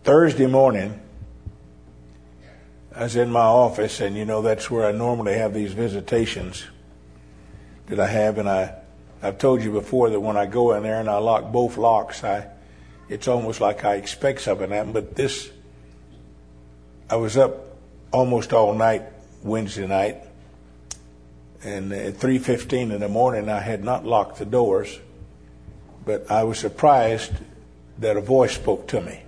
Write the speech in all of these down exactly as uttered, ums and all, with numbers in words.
Thursday morning, I was in my office, and you know that's where I normally have these visitations that I have, and I, I've told you before that when I go in there and I lock both locks, I, it's almost like I expect something to happen. But this, I was up almost all night Wednesday night, and at three fifteen in the morning I had not locked the doors, but I was surprised that a voice spoke to me.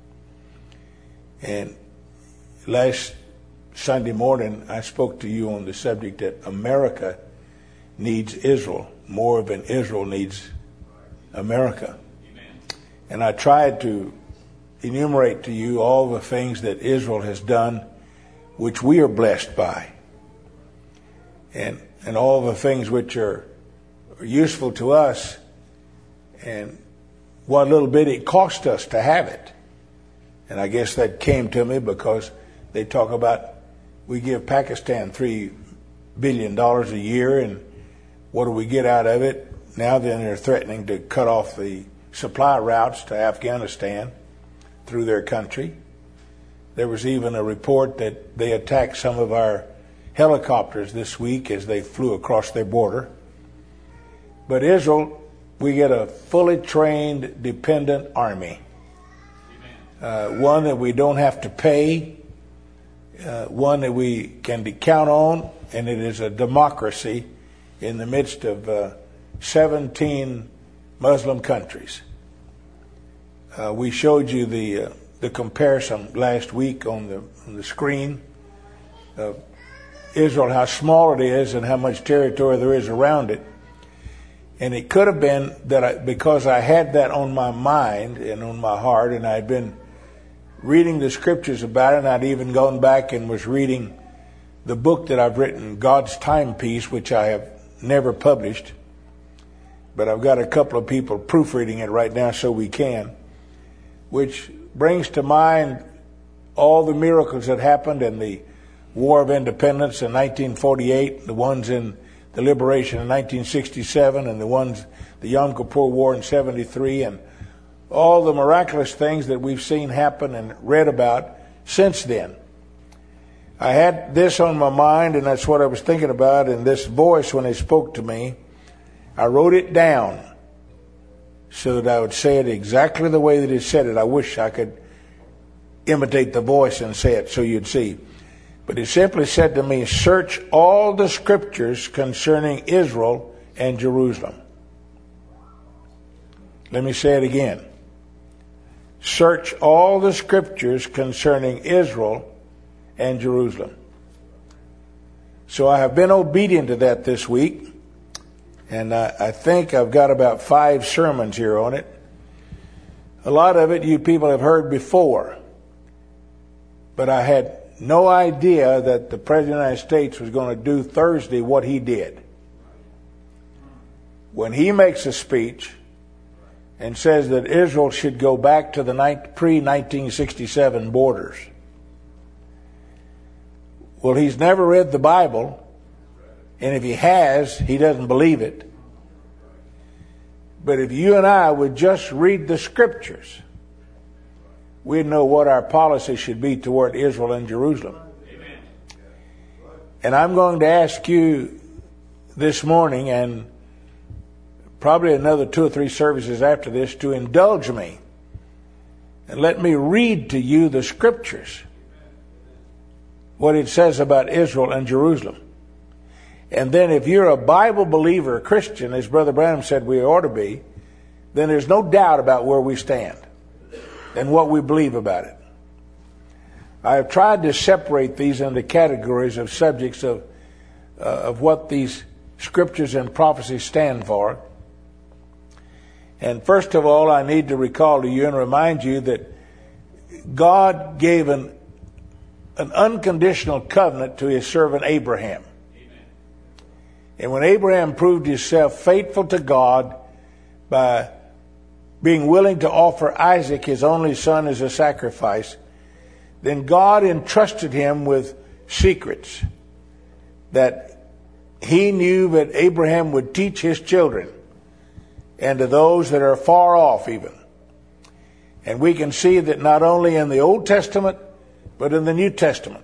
And last Sunday morning I spoke to you on the subject that America needs Israel more than Israel needs America. Amen. And I tried to enumerate to you all the things that Israel has done which we are blessed by, and and all the things which are, are useful to us, and what little bit it cost us to have it. And I guess that came to me because they talk about we give Pakistan three billion dollars a year, and what do we get out of it? Now then they're threatening to cut off the supply routes to Afghanistan through their country. There was even a report that they attacked some of our helicopters this week as they flew across their border. But Israel, we get a fully trained, dependent army. Uh, one that we don't have to pay, uh, one that we can count on, and it is a democracy in the midst of uh, seventeen Muslim countries. Uh, we showed you the uh, the comparison last week on the on the screen of Israel, how small it is and how much territory there is around it. And it could have been that I, because I had that on my mind and on my heart, and I had been reading the scriptures about it, and I'd even gone back and was reading the book that I've written, God's Timepiece, which I have never published, but I've got a couple of people proofreading it right now so we can, which brings to mind all the miracles that happened in the War of Independence in nineteen forty-eight, the ones in the liberation in nineteen sixty-seven, and the ones, the Yom Kippur War in seventy-three, and all the miraculous things that we've seen happen and read about since then. I had this on my mind, and that's what I was thinking about, and this voice, when it spoke to me, I wrote it down so that I would say it exactly the way that it said it. I wish I could imitate the voice and say it so you'd see. But it simply said to me, search all the scriptures concerning Israel and Jerusalem. Let me say it again. Search all the scriptures concerning Israel and Jerusalem. So I have been obedient to that this week, and I, I think I've got about five sermons here on it. A lot of it you people have heard before, but I had no idea that the President of the United States was going to do Thursday what he did. When he makes a speech and says that Israel should go back to the pre nineteen sixty-seven borders. Well, he's never read the Bible, and if he has, he doesn't believe it. But if you and I would just read the scriptures, we'd know what our policy should be toward Israel and Jerusalem. Amen. And I'm going to ask you this morning, and probably another two or three services after this, to indulge me and let me read to you the scriptures, what it says about Israel and Jerusalem. And then if you're a Bible believer, a Christian, as Brother Branham said we ought to be, then there's no doubt about where we stand and what we believe about it. I have tried to separate these into categories of subjects of, uh, of what these scriptures and prophecies stand for. And first of all, I need to recall to you and remind you that God gave an, an unconditional covenant to his servant Abraham. Amen. And when Abraham proved himself faithful to God by being willing to offer Isaac, his only son, as a sacrifice, then God entrusted him with secrets that he knew that Abraham would teach his children, and to those that are far off even. And we can see that not only in the Old Testament, but in the New Testament.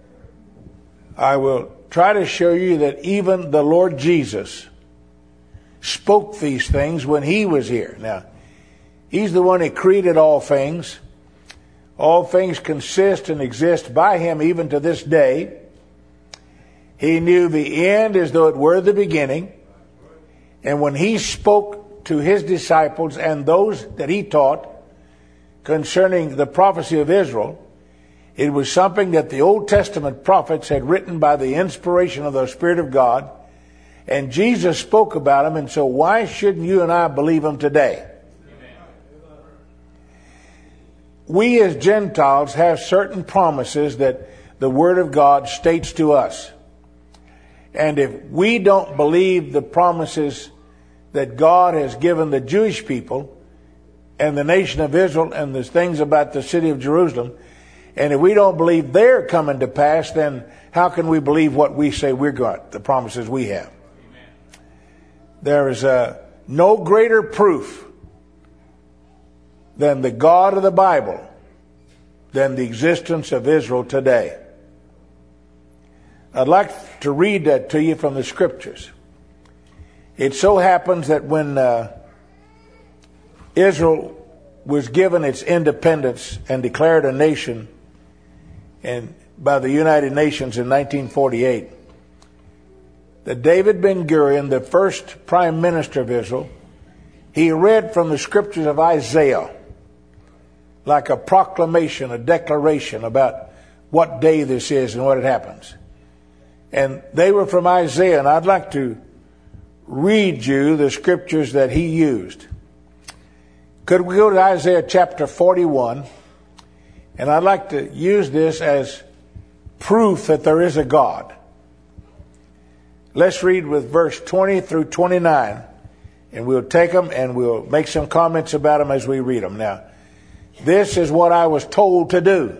I will try to show you that even the Lord Jesus spoke these things when he was here. Now, he's the one that created all things. All things consist and exist by him even to this day. He knew the end as though it were the beginning. And when he spoke to his disciples and those that he taught concerning the prophecy of Israel, it was something that the Old Testament prophets had written by the inspiration of the Spirit of God. And Jesus spoke about them. And so why shouldn't you and I believe them today? We as Gentiles have certain promises that the Word of God states to us. And if we don't believe the promises that God has given the Jewish people and the nation of Israel and the things about the city of Jerusalem, and if we don't believe they're coming to pass, then how can we believe what we say we're got, the promises we have? Amen. There is uh, no greater proof than the God of the Bible, than the existence of Israel today. I'd like to read that to you from the Scriptures. It so happens that when uh, Israel was given its independence and declared a nation and by the United Nations in nineteen forty-eight, that David Ben-Gurion, the first prime minister of Israel, he read from the Scriptures of Isaiah like a proclamation, a declaration about what day this is and what it happens. And they were from Isaiah, and I'd like to read you the scriptures that he used. Could we go to Isaiah chapter forty-one? And I'd like to use this as proof that there is a God. Let's read with verse twenty through twenty-nine, and we'll take them and we'll make some comments about them as we read them. Now, this is what I was told to do.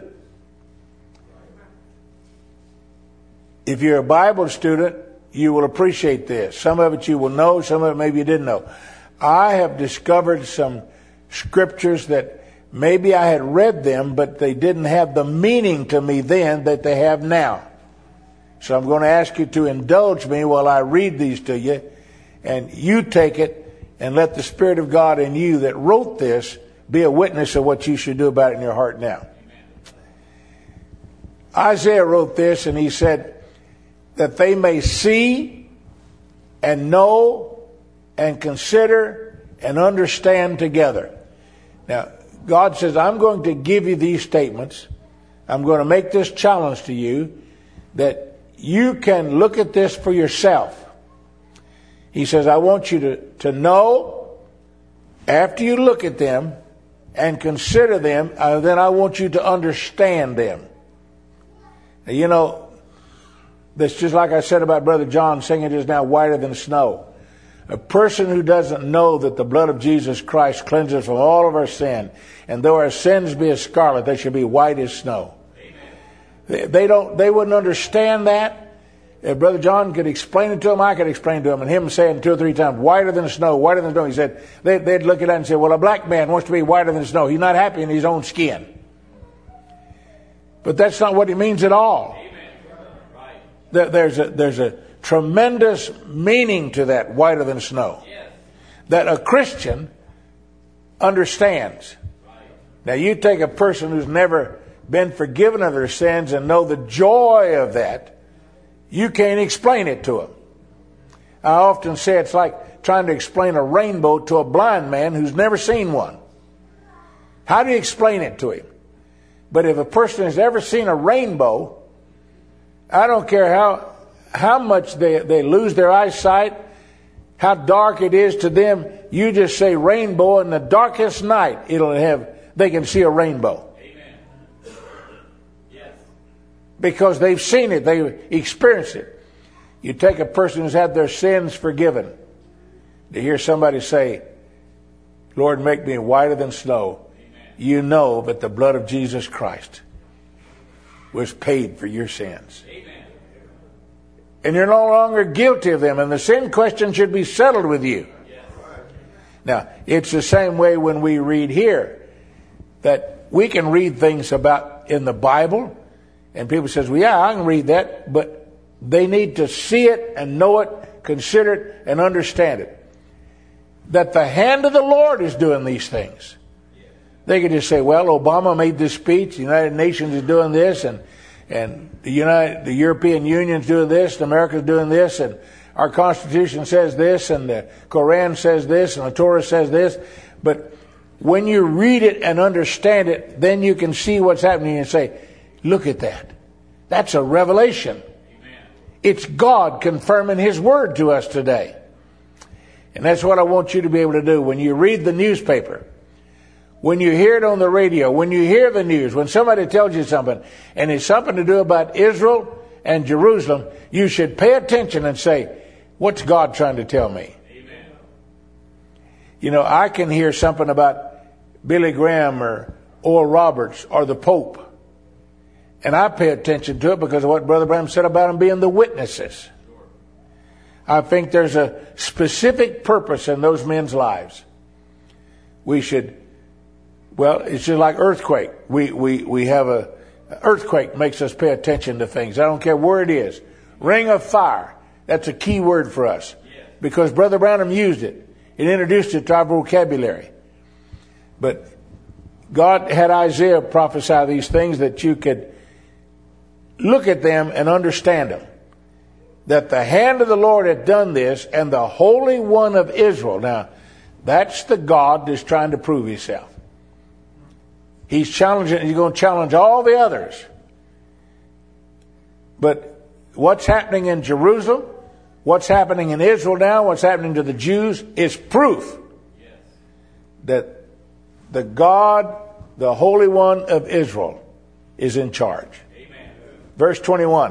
If you're a Bible student, you will appreciate this. Some of it you will know, some of it maybe you didn't know. I have discovered some scriptures that maybe I had read them, but they didn't have the meaning to me then that they have now. So I'm going to ask you to indulge me while I read these to you, and you take it and let the Spirit of God in you that wrote this be a witness of what you should do about it in your heart now. Isaiah wrote this, and he said, that they may see and know and consider and understand together. Now, God says, I'm going to give you these statements. I'm going to make this challenge to you that you can look at this for yourself. He says, I want you to, to know after you look at them and consider them, uh, then I want you to understand them. Now, you know, that's just like I said about Brother John singing just now, whiter than snow. A person who doesn't know that the blood of Jesus Christ cleanses from all of our sin, and though our sins be as scarlet, they should be white as snow. They, they don't. They wouldn't understand that. If Brother John could explain it to them, I could explain it to them. And him saying two or three times, whiter than snow, whiter than snow. He said, they, they'd look at that and say, well, a black man wants to be whiter than snow. He's not happy in his own skin. But that's not what he means at all. There's a, there's a tremendous meaning to that, whiter than snow, that a Christian understands. Now, you take a person who's never been forgiven of their sins and know the joy of that, you can't explain it to them. I often say it's like trying to explain a rainbow to a blind man who's never seen one. How do you explain it to him? But if a person has ever seen a rainbow, I don't care how how much they, they lose their eyesight, how dark it is to them. You just say rainbow, in the darkest night, it'll have they can see a rainbow. Amen. Yes. Because they've seen it, they've experienced it. You take a person who's had their sins forgiven, to hear somebody say, Lord, make me whiter than snow. Amen. You know that the blood of Jesus Christ was paid for your sins. Amen. And you're no longer guilty of them, and the sin question should be settled with you. Yes. Now, it's the same way when we read here. that we can read things about in the Bible, and people says, well, yeah, I can read that, but they need to see it and know it, consider it, and understand it. That the hand of the Lord is doing these things. They could just say, well, Obama made this speech, the United Nations is doing this, and and the United, the European Union's doing this, and America's doing this, and our Constitution says this, and the Koran says this, and the Torah says this. But when you read it and understand it, then you can see what's happening and say, look at that. That's a revelation. Amen. It's God confirming His word to us today. And that's what I want you to be able to do. When you read the newspaper, when you hear it on the radio, when you hear the news, when somebody tells you something, and it's something to do about Israel and Jerusalem, you should pay attention and say, what's God trying to tell me? Amen. You know, I can hear something about Billy Graham or Oral Roberts or the Pope, and I pay attention to it because of what Brother Branham said about them being the witnesses. I think there's a specific purpose in those men's lives. We should, well, it's just like earthquake. We, we, we have a, earthquake makes us pay attention to things. I don't care where it is. Ring of fire. That's a key word for us. Because Brother Branham used it. It introduced it to our vocabulary. But God had Isaiah prophesy these things that you could look at them and understand them. That the hand of the Lord had done this, and the Holy One of Israel. Now, that's the God that's trying to prove Himself. He's challenging, He's going to challenge all the others. But what's happening in Jerusalem, what's happening in Israel now, what's happening to the Jews is proof that the God, the Holy One of Israel, is in charge. Amen. Verse twenty-one.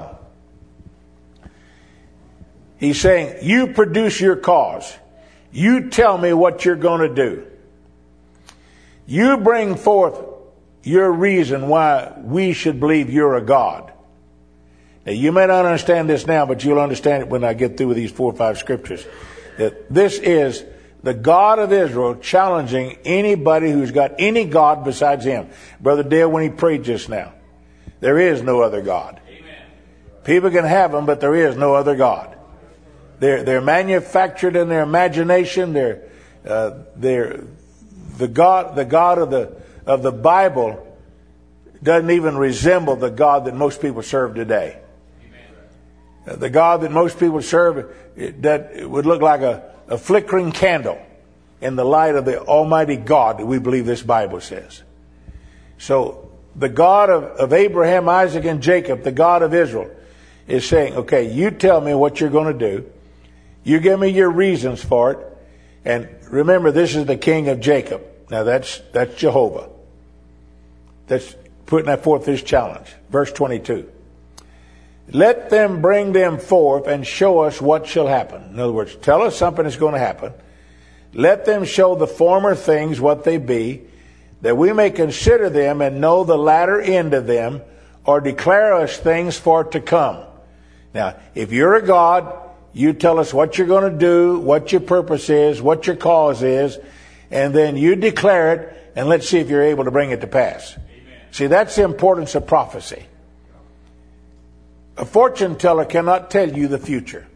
He's saying, you produce your cause. You tell me what you're going to do. You bring forth your reason why we should believe you're a God. Now, you may not understand this now, but you'll understand it when I get through with these four or five scriptures. That this is the God of Israel challenging anybody who's got any God besides Him. Brother Dale, when he prayed just now, there is no other God. Amen. People can have them, but there is no other God. They're, they're manufactured in their imagination. They're, uh, they're, the God, the God of the, of the Bible doesn't even resemble the God that most people serve today. Uh, the God that most people serve, it, that it would look like a, a flickering candle in the light of the Almighty God that we believe this Bible says. So the God of, of Abraham, Isaac, and Jacob, the God of Israel, is saying, okay, you tell me what you're going to do. You give me your reasons for it. And remember, this is the king of Jacob. Now that's, that's Jehovah. That's putting that forth this challenge. Verse twenty-two. Let them bring them forth and show us what shall happen. In other words, tell us something is going to happen. Let them show the former things what they be, that we may consider them and know the latter end of them, or declare us things for to come. Now, if you're a God, you tell us what you're going to do, what your purpose is, what your cause is, and then you declare it, and let's see if you're able to bring it to pass. Amen. See, that's the importance of prophecy. A fortune teller cannot tell you the future.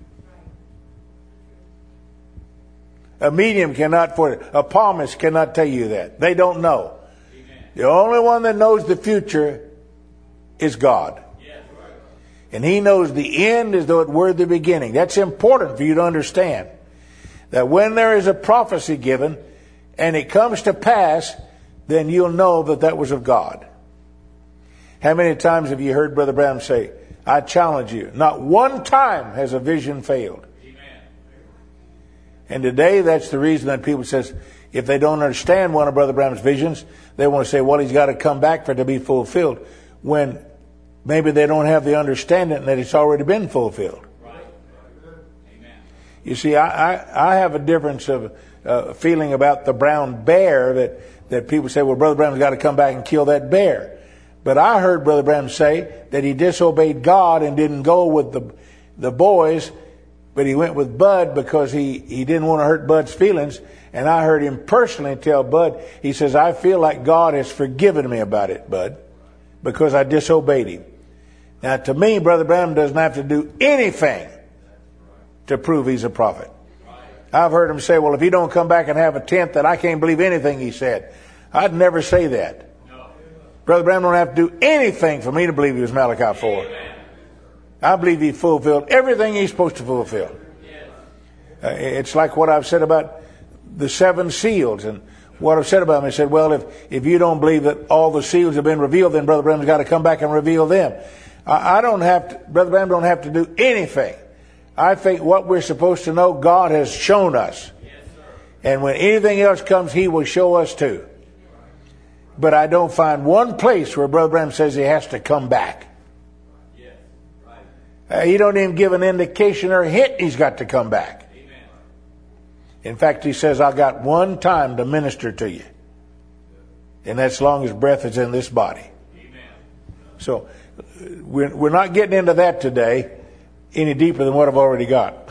A medium cannot, for a palmist cannot tell you that. They don't know. Amen. The only one that knows the future is God. And He knows the end as though it were the beginning. That's important for you to understand. That when there is a prophecy given and it comes to pass, then you'll know that that was of God. How many times have you heard Brother Branham say, I challenge you. Not one time has a vision failed. Amen. And today that's the reason that people says, if they don't understand one of Brother Branham's visions, they want to say, well, he's got to come back for it to be fulfilled. When maybe they don't have the understanding that it's already been fulfilled. Right. Amen. You see, I, I, I have a difference of uh, feeling about the brown bear that, that people say, well, Brother Branham's got to come back and kill that bear. But I heard Brother Branham say that he disobeyed God and didn't go with the, the boys But he went with Bud because he, he didn't want to hurt Bud's feelings. And I heard him personally tell Bud, he says, I feel like God has forgiven me about it, Bud, because I disobeyed him. Now, to me, Brother Branham doesn't have to do anything to prove he's a prophet. I've heard him say, well, if you don't come back and have a tenth, then I can't believe anything he said. I'd never say that. No. Brother Branham don't have to do anything for me to believe he was Malachi four. Amen. I believe he fulfilled everything he's supposed to fulfill. Yes. Uh, it's like what I've said about the seven seals and what I've said about him. I said, well, if, if you don't believe that all the seals have been revealed, then Brother Branham's got to come back and reveal them. I, I don't have to, Brother Branham don't have to do anything. I think what we're supposed to know, God has shown us. Yes, sir. And when anything else comes, he will show us too. But I don't find one place where Brother Branham says he has to come back. Yes, right. Uh, he don't even give an indication or hint he's got to come back. Amen. In fact, he says, I got one time to minister to you. And that's as long as breath is in this body. Amen. So we're, we're not getting into that today any deeper than what I've already got.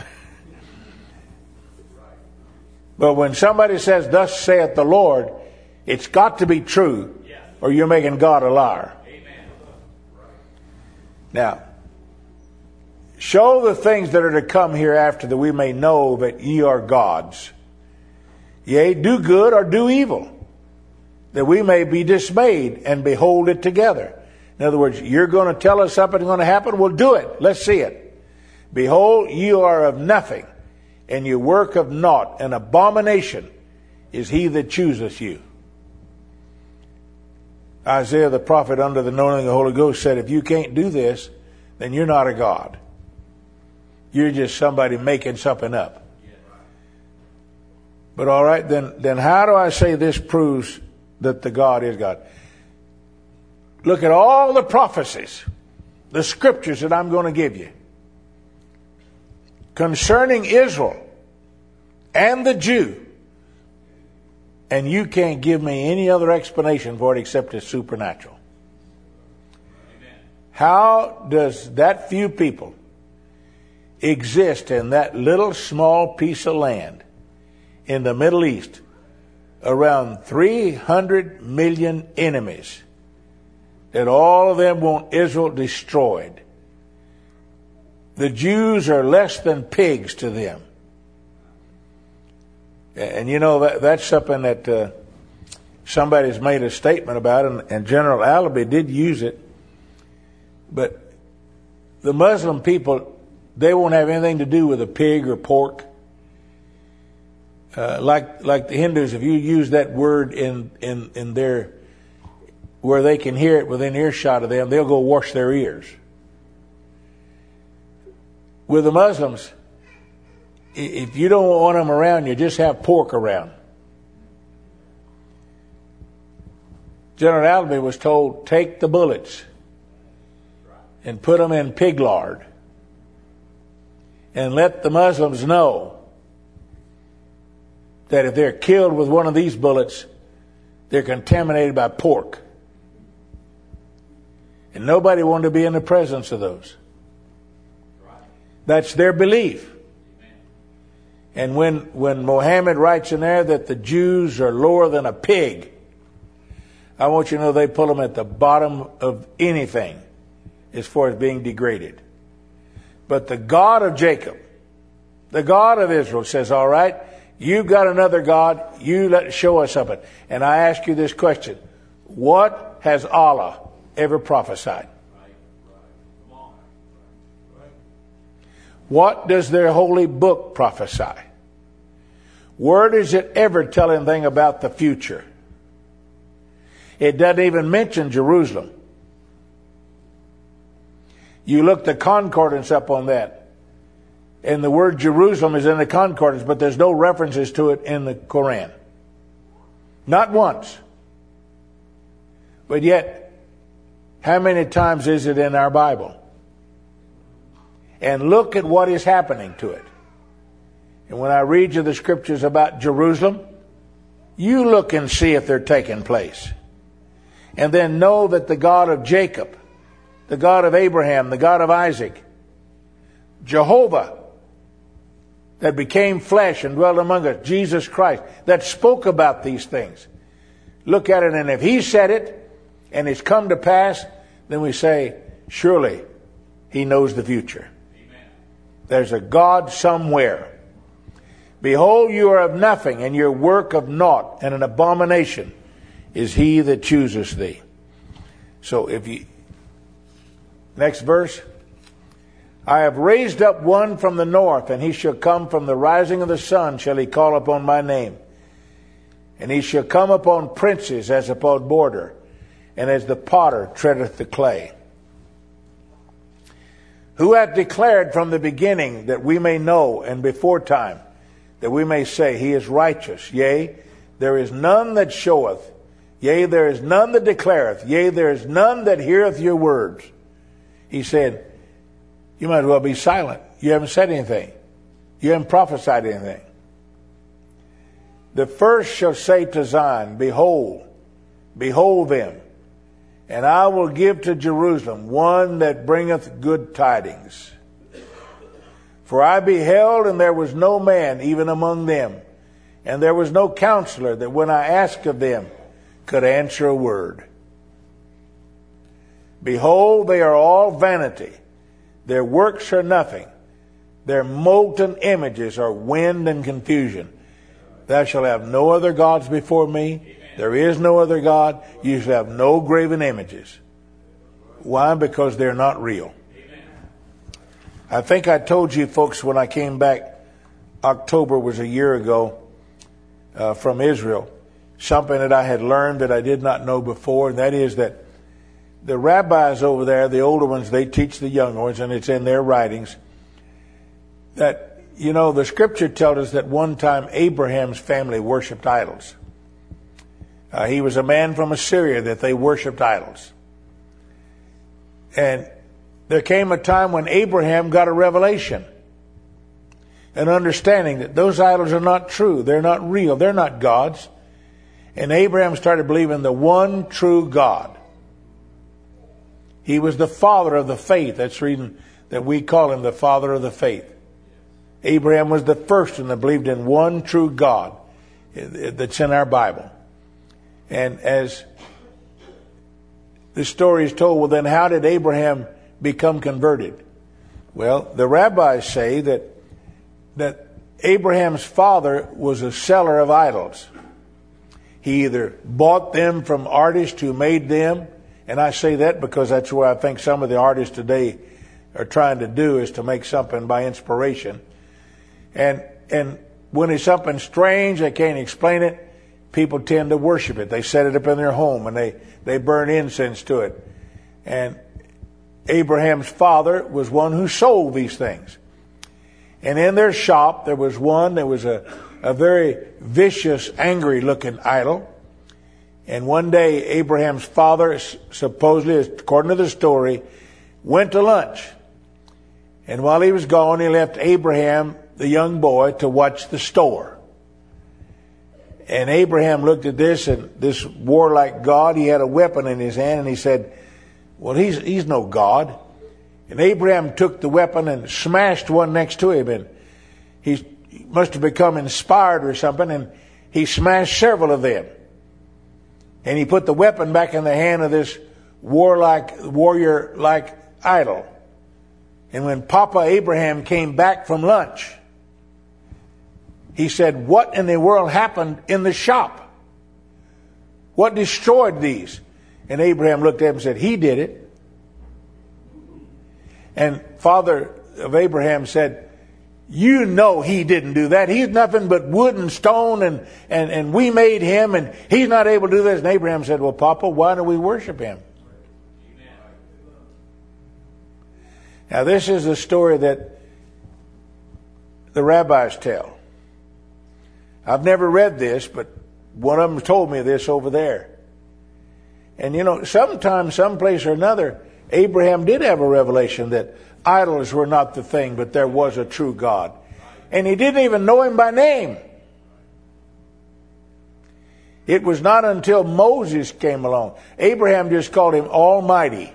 But when somebody says, thus saith the Lord, it's got to be true, or you're making God a liar. Amen. Now, show the things that are to come hereafter, that we may know that ye are gods. Yea, do good or do evil, that we may be dismayed and behold it together. In other words, you're going to tell us something's going to happen? Well, do it. Let's see it. Behold, you are of nothing, and you work of naught. An abomination is he that chooseth you. Isaiah the prophet, under the anointing of the Holy Ghost, said, if you can't do this, then you're not a God. You're just somebody making something up. But all right, then, then how do I say this proves that the God is God? Look at all the prophecies, the scriptures that I'm going to give you concerning Israel and the Jew. And you can't give me any other explanation for it except it's supernatural. Amen. How does that few people exist in that little small piece of land in the Middle East around three hundred million enemies that all of them want Israel destroyed? The Jews are less than pigs to them. And you know, that, that's something that uh, somebody's made a statement about, and, and General Allaby did use it. But the Muslim people, they won't have anything to do with a pig or pork. Uh, like like the Hindus, if you use that word in, in, in their, where they can hear it within earshot of them, they'll go wash their ears. With the Muslims, if you don't want them around, you just have pork around. General Allaby was told, take the bullets and put them in pig lard and let the Muslims know that if they're killed with one of these bullets, they're contaminated by pork. And nobody wanted to be in the presence of those. That's their belief. And when, when Mohammed writes in there that the Jews are lower than a pig, I want you to know they pull them at the bottom of anything as far as being degraded. But the God of Jacob, the God of Israel says, all right, you've got another God, you let show us something. And I ask you this question, what has Allah ever prophesied? What does their holy book prophesy? Where does it ever tell anything about the future? It doesn't even mention Jerusalem. You look the concordance up on that, and the word Jerusalem is in the concordance, but there's no references to it in the Quran. Not once. But yet, how many times is it in our Bible? And look at what is happening to it. And when I read you the scriptures about Jerusalem, you look and see if they're taking place. And then know that the God of Jacob, the God of Abraham, the God of Isaac, Jehovah, that became flesh and dwelt among us, Jesus Christ, that spoke about these things. Look at it, and if he said it and it's come to pass, then we say, surely he knows the future. Amen. There's a God somewhere. Behold, you are of nothing, and your work of naught, and an abomination is he that chooseth thee. So if you, next verse. I have raised up one from the north, and he shall come from the rising of the sun, shall he call upon my name. And he shall come upon princes as upon border, and as the potter treadeth the clay. Who hath declared from the beginning, that we may know, and before time, that we may say, he is righteous. Yea, there is none that showeth. Yea, there is none that declareth. Yea, there is none that heareth your words. He said, you might as well be silent. You haven't said anything. You haven't prophesied anything. The first shall say to Zion, behold, behold them, and I will give to Jerusalem one that bringeth good tidings. For I beheld, and there was no man even among them, and there was no counselor that when I asked of them could answer a word. Behold, they are all vanity. Their works are nothing. Their molten images are wind and confusion. Thou shalt have no other gods before me. Amen. There is no other God. You shall have no graven images. Why? Because they're not real. Amen. I think I told you folks when I came back, October was a year ago, uh, from Israel, something that I had learned that I did not know before, and that is that the rabbis over there, the older ones, they teach the younger ones, and it's in their writings, that, you know, the scripture tells us that one time Abraham's family worshipped idols. Uh, he was a man from Assyria that they worshipped idols. And there came a time when Abraham got a revelation, an understanding that those idols are not true. They're not real. They're not gods. And Abraham started believing the one true God. He was the father of the faith. That's the reason that we call him the father of the faith. Abraham was the first one that believed in one true God that's in our Bible. And as the story is told, well, then how did Abraham become converted? Well, the rabbis say that that Abraham's father was a seller of idols. He either bought them from artists who made them, and I say that because that's what I think some of the artists today are trying to do, is to make something by inspiration. And and when it's something strange, they can't explain it, people tend to worship it. They set it up in their home and they, they burn incense to it. And Abraham's father was one who sold these things. And in their shop there was one that was a, a very vicious, angry looking idol. And one day Abraham's father, supposedly, according to the story, went to lunch. And while he was gone, he left Abraham, the young boy, to watch the store. And Abraham looked at this, and this warlike God, he had a weapon in his hand, and he said, well, he's, he's no God. And Abraham took the weapon and smashed one next to him, and he must have become inspired or something, and he smashed several of them. And he put the weapon back in the hand of this warlike, warrior-like idol. And when Papa Abraham came back from lunch, he said, what in the world happened in the shop? What destroyed these? And Abraham looked at him and said, he did it. And father of Abraham said, you know he didn't do that. He's nothing but wood and stone, and, and, and we made him, and he's not able to do this. And Abraham said, well, Papa, why do we worship him? Amen. Now, this is the story that the rabbis tell. I've never read this, but one of them told me this over there. And, you know, sometime, someplace or another, Abraham did have a revelation that idols were not the thing, but there was a true God. And he didn't even know him by name. It was not until Moses came along. Abraham just called him Almighty,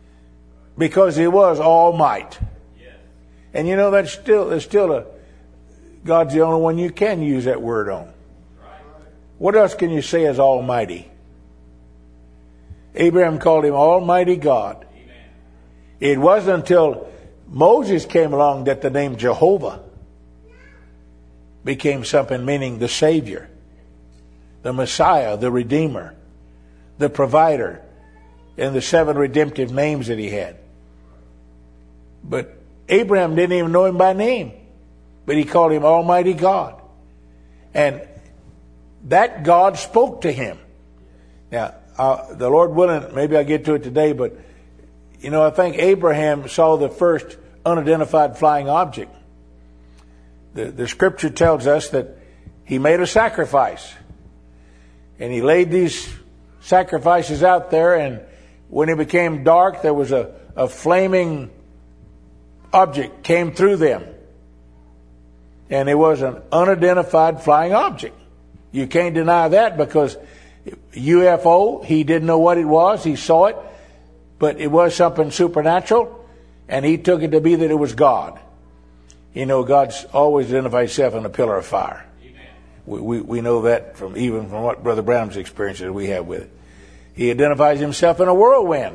because he was all might. And you know, that's still, there's still a, God's the only one you can use that word on. What else can you say as Almighty? Abraham called him Almighty God. It wasn't until Moses came along that the name Jehovah became something meaning the Savior, the Messiah, the Redeemer, the Provider, and the seven redemptive names that he had. But Abraham didn't even know him by name, but he called him Almighty God. And that God spoke to him. Now, uh, the Lord willing, maybe I'll get to it today, but, you know, I think Abraham saw the first unidentified flying object. The, the scripture tells us that he made a sacrifice. And he laid these sacrifices out there, and when it became dark, there was a, a flaming object came through them. And it was an unidentified flying object. You can't deny that, because U F O, he didn't know what it was. He saw it, but it was something supernatural, and he took it to be that it was God. You know, God's always identified himself in a pillar of fire. We, we, we know that from even from what Brother Brown's experiences we have with it. He identifies himself in a whirlwind,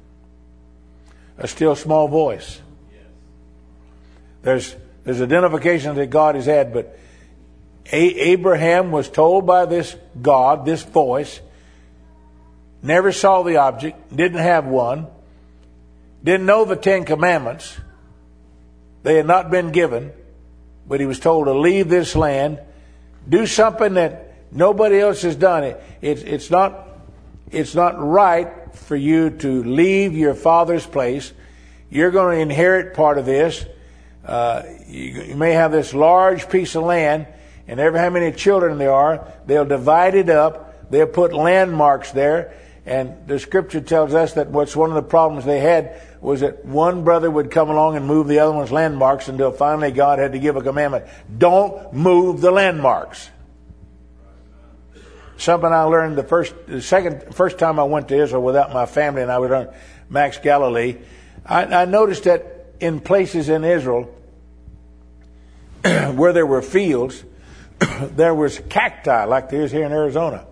a still small voice. There's there's identification that God has had, but A- Abraham was told by this God, this voice, never saw the object, didn't have one, didn't know the Ten Commandments. They had not been given, but he was told to leave this land, do something that nobody else has done. It, it, it's not, it's not right for you to leave your father's place. You're going to inherit part of this. Uh, you, you may have this large piece of land, and every how many children there are, they'll divide it up. They'll put landmarks there. And the scripture tells us that what's one of the problems they had was that one brother would come along and move the other one's landmarks, until finally God had to give a commandment. Don't move the landmarks. Something I learned the first, the second, first time I went to Israel without my family, and I was on Max Galilee. I, I noticed that in places in Israel where there were fields, there was cacti like there is here in Arizona.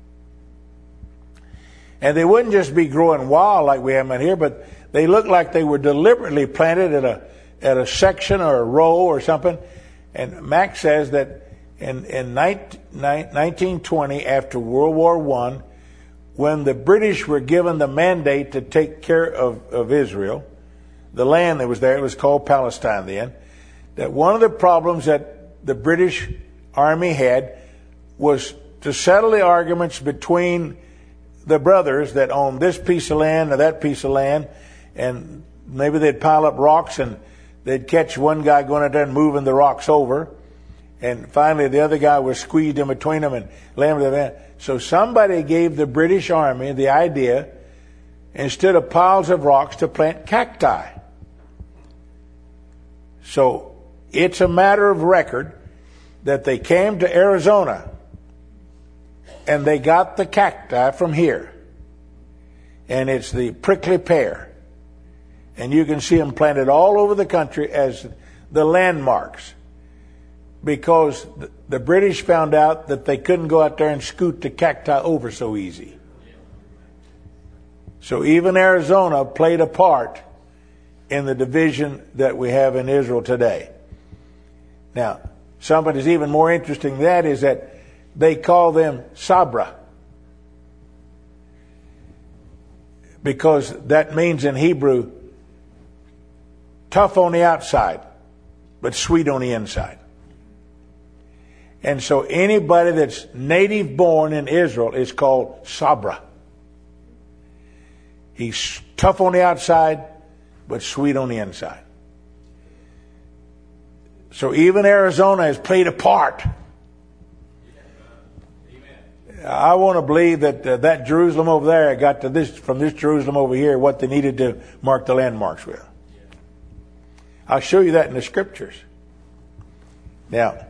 And they wouldn't just be growing wild like we have them here, but they looked like they were deliberately planted at a at a section or a row or something. And Max says that in, in nineteen twenty, after World War One, when the British were given the mandate to take care of, of Israel, the land that was there, it was called Palestine then, that one of the problems that the British Army had was to settle the arguments between the brothers that owned this piece of land or that piece of land, and maybe they'd pile up rocks and they'd catch one guy going out there and moving the rocks over, and finally the other guy was squeezed in between them and laying with them. So somebody gave the British Army the idea, instead of piles of rocks, to plant cacti. So it's a matter of record that they came to Arizona and they got the cacti from here. And it's the prickly pear. And you can see them planted all over the country as the landmarks. Because the British found out that they couldn't go out there and scoot the cacti over so easy. So even Arizona played a part in the division that we have in Israel today. Now, something that's even more interesting than that is that they call them Sabra, because that means in Hebrew, tough on the outside, but sweet on the inside. And so anybody that's native born in Israel is called Sabra. He's tough on the outside, but sweet on the inside. So even Arizona has played a part. I want to believe that uh, that Jerusalem over there got to this, from this Jerusalem over here, what they needed to mark the landmarks with. I'll show you that in the scriptures. Now,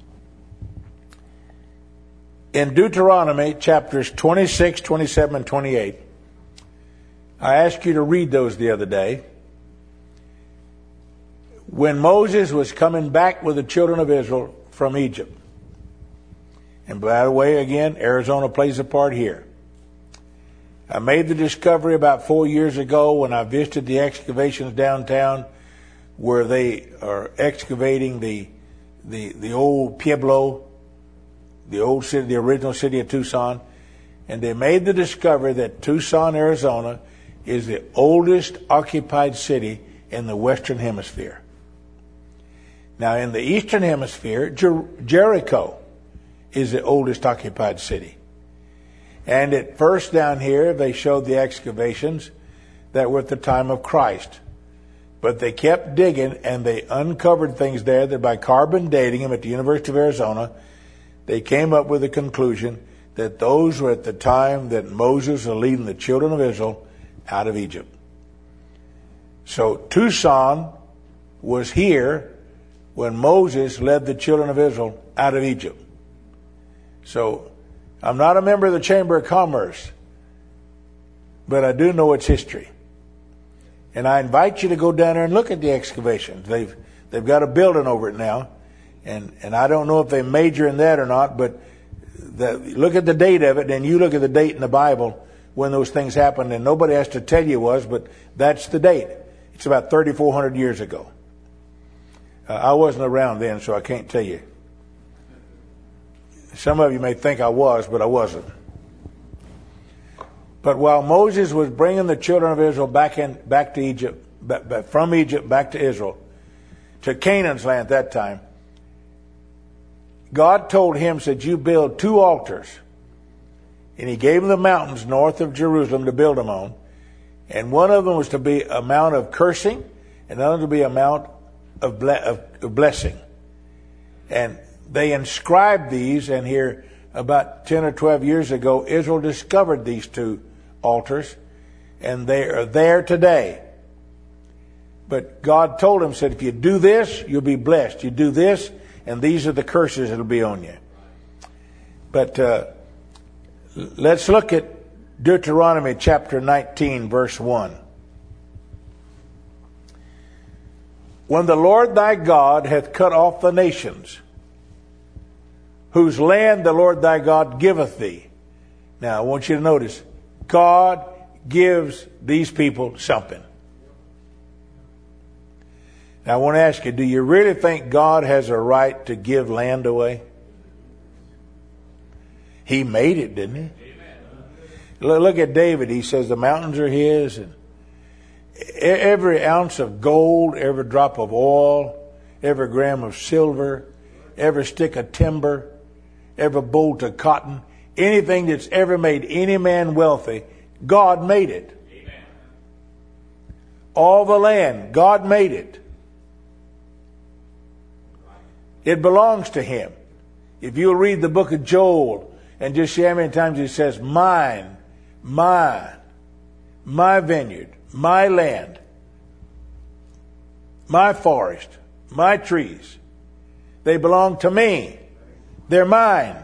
in Deuteronomy chapters twenty-six, twenty-seven, and twenty-eight, I asked you to read those the other day. when Moses was coming back with the children of Israel from Egypt. And by the way, again, Arizona plays a part here. I made the discovery about four years ago when I visited the excavations downtown where they are excavating the the, the old Pueblo, the old city, the original city of Tucson. And they made the discovery that Tucson, Arizona is the oldest occupied city in the Western Hemisphere. Now, in the Eastern Hemisphere, Jer- Jericho is the oldest occupied city. And at first down here, they showed the excavations that were at the time of Christ. But they kept digging and they uncovered things there that by carbon dating them at the University of Arizona, they came up with the conclusion that those were at the time that Moses was leading the children of Israel out of Egypt. So Tucson was here when Moses led the children of Israel out of Egypt. So I'm not a member of the Chamber of Commerce, but I do know its history. And I invite you to go down there and look at the excavations. They've they've got a building over it now, and and I don't know if they major in that or not, but the, look at the date of it, and you look at the date in the Bible when those things happened, and nobody has to tell you it was, but that's the date. It's about thirty-four hundred years ago. Uh, I wasn't around then, so I can't tell you. Some of you may think I was, but I wasn't. But while Moses was bringing the children of Israel back in, back to Egypt, back, back, from Egypt back to Israel, to Canaan's land at that time, God told him, said, you build two altars. And he gave him the mountains north of Jerusalem to build them on. And one of them was to be a mount of cursing, and another to be a mount of, ble- of, of blessing. And they inscribed these, and here about ten or twelve years ago, Israel discovered these two altars, and they are there today. But God told him, said, if you do this, you'll be blessed. You do this, and these are the curses that'll be on you. But uh, let's look at Deuteronomy chapter nineteen, verse one. When the Lord thy God hath cut off the nations, whose land the Lord thy God giveth thee. Now, I want you to notice, God gives these people something. Now, I want to ask you, do you really think God has a right to give land away? He made it, didn't he? Amen. Look at David. He says the mountains are his, and every ounce of gold, every drop of oil, every gram of silver, every stick of timber, every bolt of cotton, anything that's ever made any man wealthy, God made it. Amen. All the land, God made it. It belongs to him. If you'll read the book of Joel and just see how many times he says, mine, mine, my vineyard, my land, my forest, my trees, they belong to me. They're mine.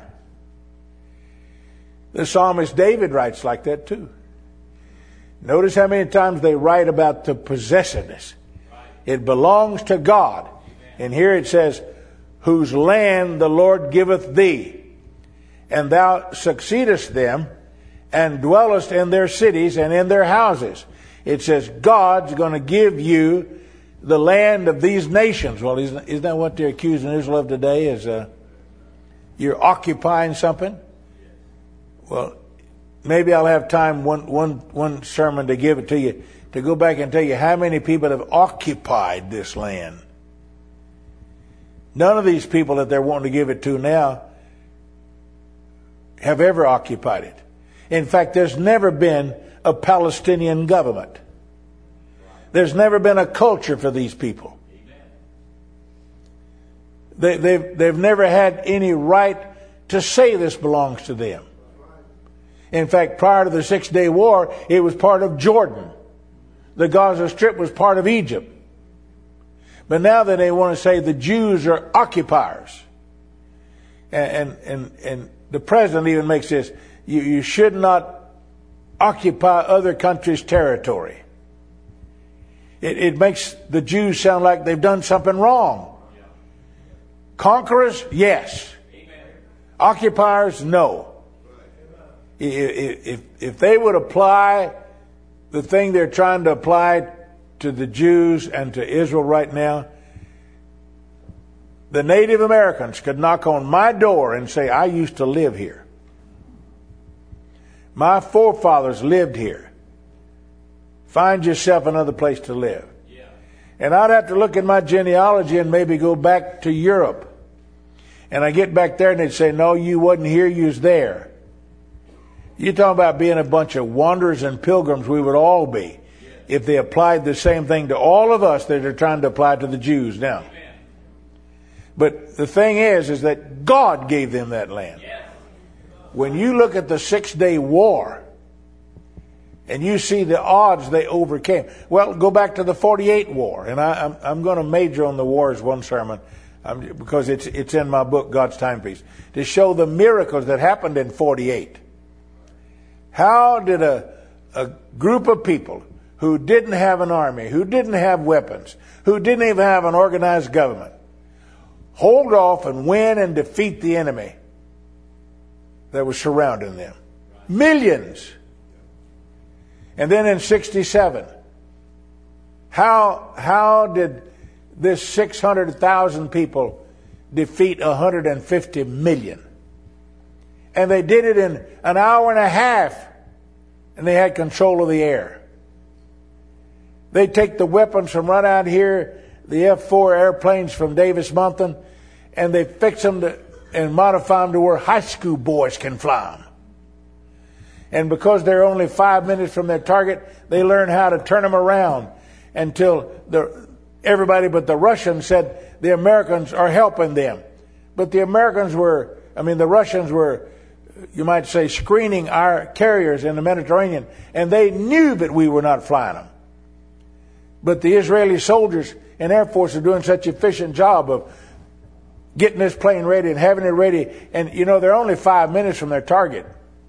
The psalmist David writes like that too. Notice how many times they write about the possessiveness. It belongs to God. And here it says, whose land the Lord giveth thee, and thou succeedest them, and dwellest in their cities and in their houses. It says God's going to give you the land of these nations. Well, isn't, isn't that what they're accusing Israel of today? Is uh, you're occupying something? Well, maybe I'll have time one one one sermon to give it to you, to go back and tell you how many people have occupied this land. None of these people that they're wanting to give it to now have ever occupied it. In fact, there's never been a Palestinian government. There's never been a culture for these people. They, they've, they've never had any right to say this belongs to them. In fact, prior to the Six-Day War, it was part of Jordan. The Gaza Strip was part of Egypt. But now that they want to say the Jews are occupiers. And, and, and, and the president even makes this, you, you should not occupy other countries' territory. It, it makes the Jews sound like they've done something wrong. Conquerors, yes. Occupiers, no. If, if, if they would apply the thing they're trying to apply to the Jews and to Israel right now, the Native Americans could knock on my door and say, I used to live here. My forefathers lived here. Find yourself another place to live. Yeah. And I'd have to look at my genealogy and maybe go back to Europe. And I get back there and they'd say, no, you wasn't here, you was there. You're talking about being a bunch of wanderers and pilgrims, we would all be. Yeah. If they applied the same thing to all of us that they're trying to apply to the Jews now. Amen. But the thing is, is that God gave them that land. Yeah. When you look at the Six-Day War, and you see the odds they overcame. Well, go back to the forty-eight War. And I, I'm, I'm going to major on the wars one sermon um, because it's, it's in my book, God's Timepiece, to show the miracles that happened in forty-eight. How did a, a group of people who didn't have an army, who didn't have weapons, who didn't even have an organized government, hold off and win and defeat the enemy that was surrounding them? Millions. And then in sixty-seven, how, how did this six hundred thousand people defeat one hundred fifty million? And they did it in an hour and a half, and they had control of the air. They take the weapons from right out here, the F four airplanes from Davis-Monthan, and they fix them to, and modify them to where high school boys can fly them. And because they're only five minutes from their target, they learn how to turn them around until the, everybody but the Russians said the Americans are helping them. But the Americans were, I mean, the Russians were, you might say, screening our carriers in the Mediterranean, and they knew that we were not flying them. But the Israeli soldiers and Air Force are doing such an efficient job of getting this plane ready and having it ready. And, you know, they're only five minutes from their target.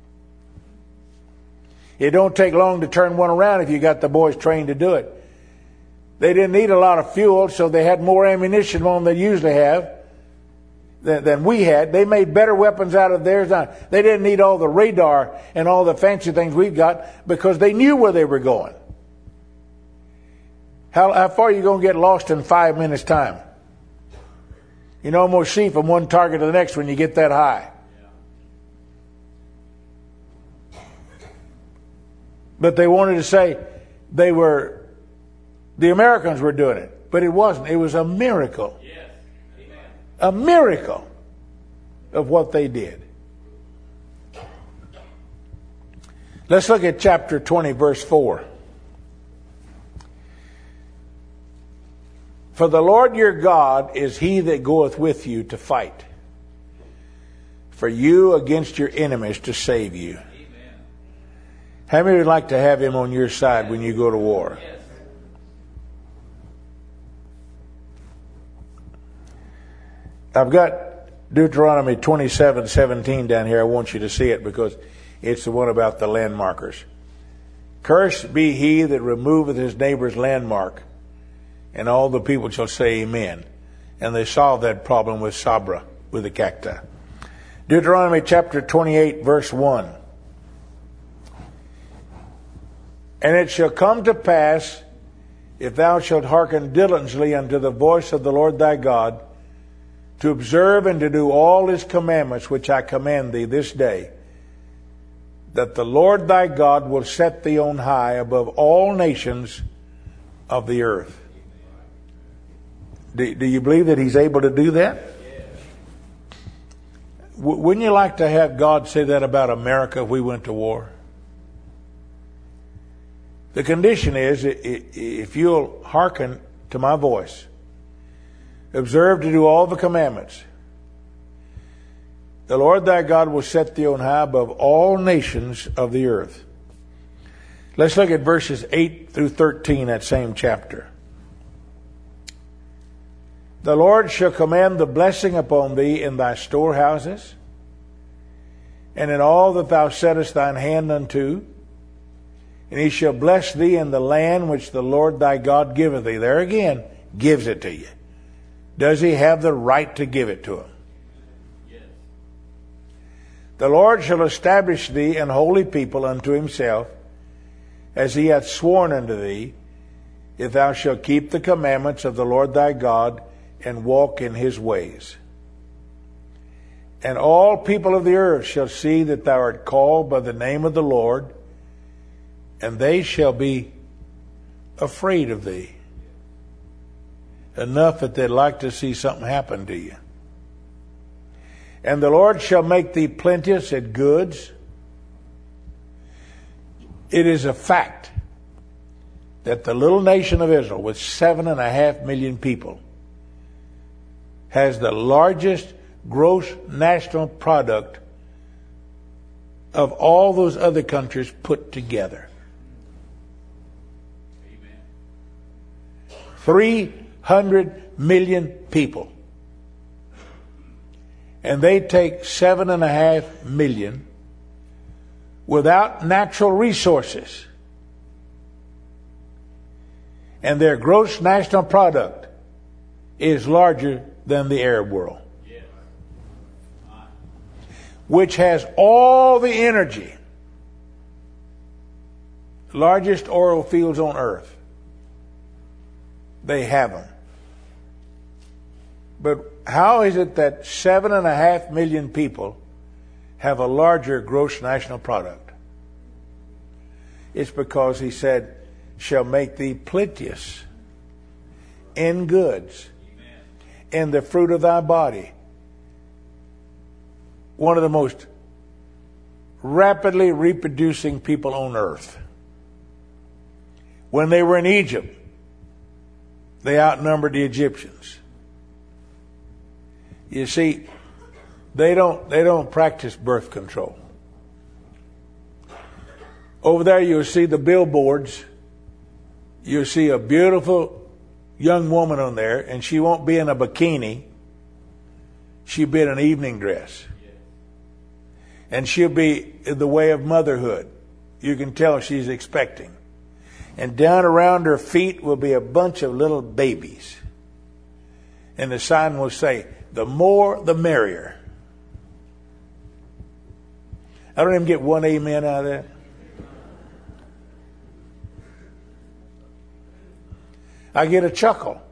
It don't take long to turn one around if you got the boys trained to do it. They didn't need a lot of fuel, so they had more ammunition on than they usually have than, than we had. They made better weapons out of theirs. They didn't need all the radar and all the fancy things we've got because they knew where they were going. How, how far are you going to get lost in five minutes' time? You can almost see from one target to the next when you get that high. But they wanted to say they were, the Americans were doing it. But it wasn't. It was a miracle. Yes. Amen. A miracle of what they did. Let's look at chapter twenty, verse four. For the Lord your God is he that goeth with you to fight for you against your enemies to save you. How many would like to have him on your side when you go to war? Yes. I've got Deuteronomy twenty-seven seventeen down here. I want you to see it because it's the one about the landmarkers. Cursed be he that removeth his neighbor's landmark, and all the people shall say amen. And they solved that problem with Sabra, with the cacti. Deuteronomy chapter twenty-eight, verse one. And it shall come to pass, if thou shalt hearken diligently unto the voice of the Lord thy God, to observe and to do all his commandments which I command thee this day, that the Lord thy God will set thee on high above all nations of the earth. Do, do you believe that he's able to do that? W- wouldn't you like to have God say that about America if we went to war? The condition is, if you'll hearken to my voice, observe to do all the commandments, the Lord thy God will set thee on high above all nations of the earth. Let's look at verses eight through thirteen, that same chapter. The Lord shall command the blessing upon thee in thy storehouses, and in all that thou settest thine hand unto, And he shall bless thee in the land which the Lord thy God giveth thee. There again, gives it to you. Does he have the right to give it to him? Yes. The Lord shall establish thee an holy people unto himself, as he hath sworn unto thee, if thou shalt keep the commandments of the Lord thy God, and walk in his ways. And all people of the earth shall see that thou art called by the name of the Lord, and they shall be afraid of thee, enough that they'd like to see something happen to you. And the Lord shall make thee plenteous in goods. It is a fact that the little nation of Israel, with seven and a half million people, has the largest gross national product of all those other countries put together. Three hundred million people. And they take seven and a half million without natural resources. And their gross national product is larger than the Arab world, which has all the energy, largest oil fields on earth. They have them. But how is it that seven and a half million people have a larger gross national product? It's because he said, shall make thee plenteous in goods, in the fruit of thy body. One of the most rapidly reproducing people on earth. When they were in Egypt, they outnumbered the Egyptians. You see, they don't they don't practice birth control. Over there you'll see the billboards. You'll see a beautiful young woman on there, and she won't be in a bikini. She'll be in an evening dress. And she'll be in the way of motherhood. You can tell she's expecting. And down around her feet will be a bunch of little babies. And the sign will say, the more the merrier. I don't even get one amen out of that. I get a chuckle.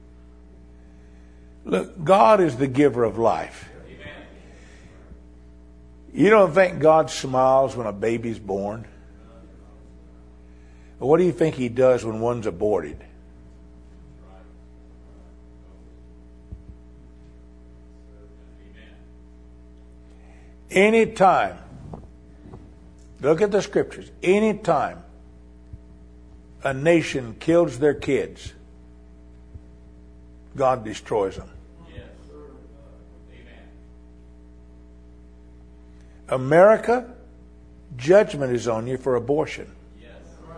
Look, God is the giver of life. You don't think God smiles when a baby's born? What do you think he does when one's aborted? Anytime, look at the scriptures, anytime a nation kills their kids, God destroys them. Yes. Amen. America, judgment is on you for abortion. Yes.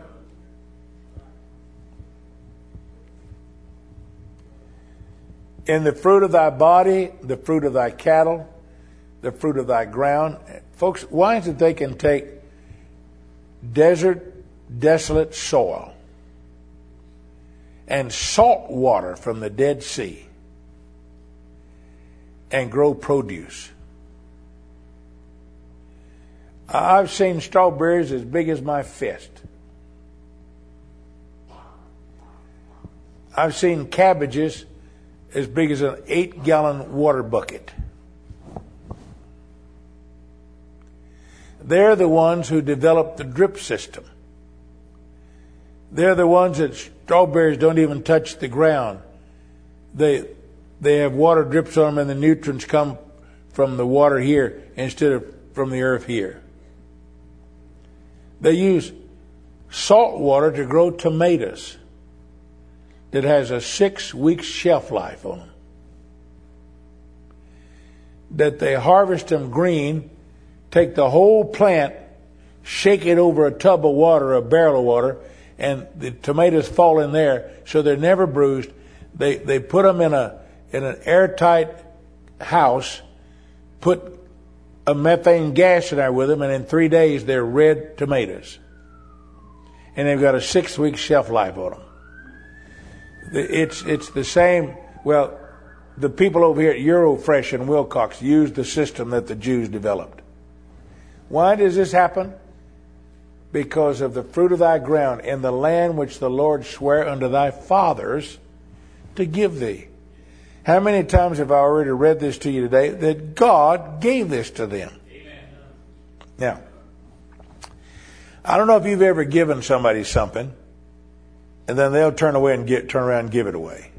In the fruit of thy body, the fruit of thy cattle, the fruit of thy ground. Folks, why is it they can take desert, desolate soil and salt water from the Dead Sea and grow produce? I've seen strawberries as big as my fist. I've seen cabbages as big as an eight gallon water bucket. They're the ones who developed the drip system. They're the ones that strawberries don't even touch the ground. They they have water drips on them, and the nutrients come from the water here instead of from the earth here. They use salt water to grow tomatoes that has a six week shelf life on them. That they harvest them green, take the whole plant, shake it over a tub of water, a barrel of water, and the tomatoes fall in there, so they're never bruised. They they put them in a in an airtight house, put a methane gas in there with them, and in three days they're red tomatoes. and they've got a six-week shelf life on them. It's it's the same. Well, the people over here at Eurofresh and Wilcox used the system that the Jews developed. Why does this happen? Because of the fruit of thy ground in the land which the Lord sware unto thy fathers to give thee. How many times have I already read this to you today that God gave this to them? Amen. Now, I don't know if you've ever given somebody something and then they'll turn away and get, turn around and give it away.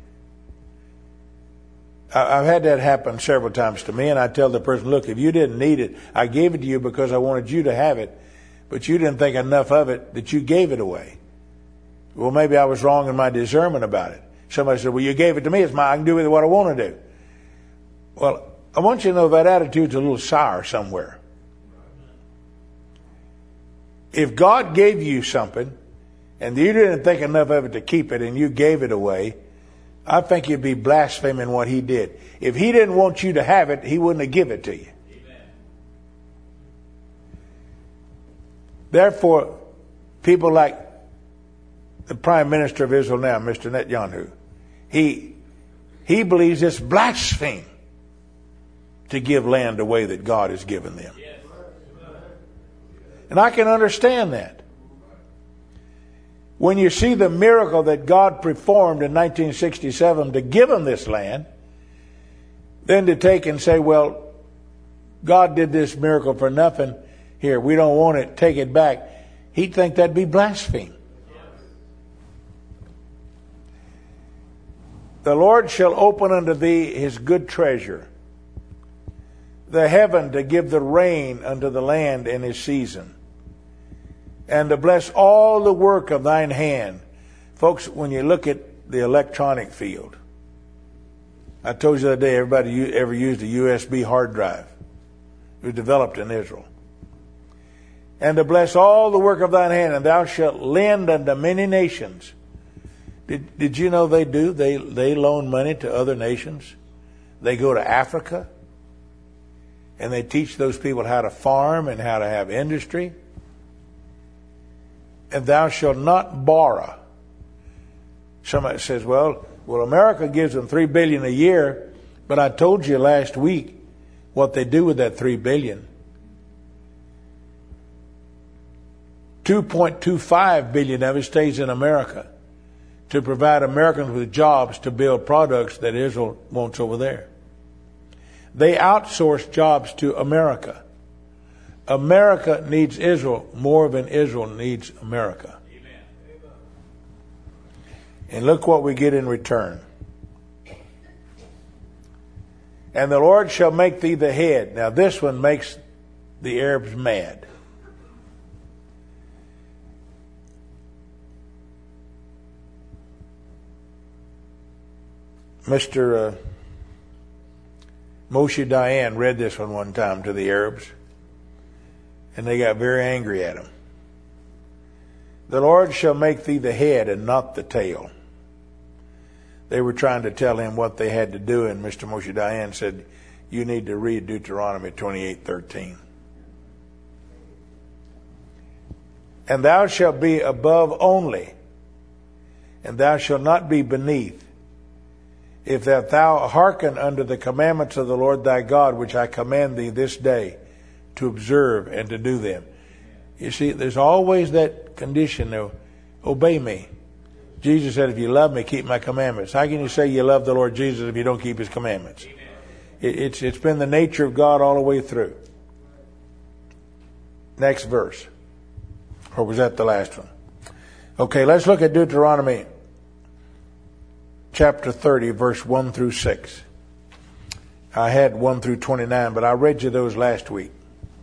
I've had that happen several times to me, and I tell the person, look, if you didn't need it, I gave it to you because I wanted you to have it, but you didn't think enough of it that you gave it away. Well, maybe I was wrong in my discernment about it. Somebody said, well, you gave it to me. It's mine. I can do with it what I want to do. Well, I want you to know that attitude's a little sour somewhere. If God gave you something and you didn't think enough of it to keep it and you gave it away, I think you'd be blaspheming what he did. If he didn't want you to have it, he wouldn't have given it to you. Amen. Therefore, people like the Prime Minister of Israel now, Mister Netanyahu, he, he believes it's blasphemy to give land away that God has given them. Yes. And I can understand that. When you see the miracle that God performed in nineteen sixty-seven to give them this land, then to take and say, well, God did this miracle for nothing. Here, we don't want it. Take it back. He'd think that'd be blasphemy. The Lord shall open unto thee his good treasure, the heaven to give the rain unto the land in his season, and to bless all the work of thine hand. Folks, when you look at the electronic field, I told you the other day, everybody ever used a U S B hard drive. It was developed in Israel. And to bless all the work of thine hand, and thou shalt lend unto many nations. Did, did you know they do? They, they loan money to other nations. They go to Africa, and they teach those people how to farm and how to have industry. And thou shalt not borrow. Somebody says, well, well, America gives them three billion dollars a year, but I told you last week what they do with that three billion dollars. two point two five billion dollars of it stays in America to provide Americans with jobs to build products that Israel wants over there. They outsource jobs to America. America needs Israel more than Israel needs America. Amen. And look what we get in return. And the Lord shall make thee the head. Now this one makes the Arabs mad. Mister Uh, Moshe Dayan read this one one time to the Arabs, and they got very angry at him. The Lord shall make thee the head and not the tail. They were trying to tell him what they had to do, and Mister Moshe Dayan said, you need to read Deuteronomy twenty-eight thirteen. And thou shalt be above only, and thou shalt not be beneath, if that thou hearken unto the commandments of the Lord thy God, which I command thee this day, to observe and to do them. You see, there's always that condition of obey me. Jesus said, if you love me, keep my commandments. How can you say you love the Lord Jesus if you don't keep his commandments? It, it's it's been the nature of God all the way through. Next verse. Or was that the last one? Okay, let's look at Deuteronomy chapter thirty, verse one through six. I had one through twenty-nine, but I read you those last week.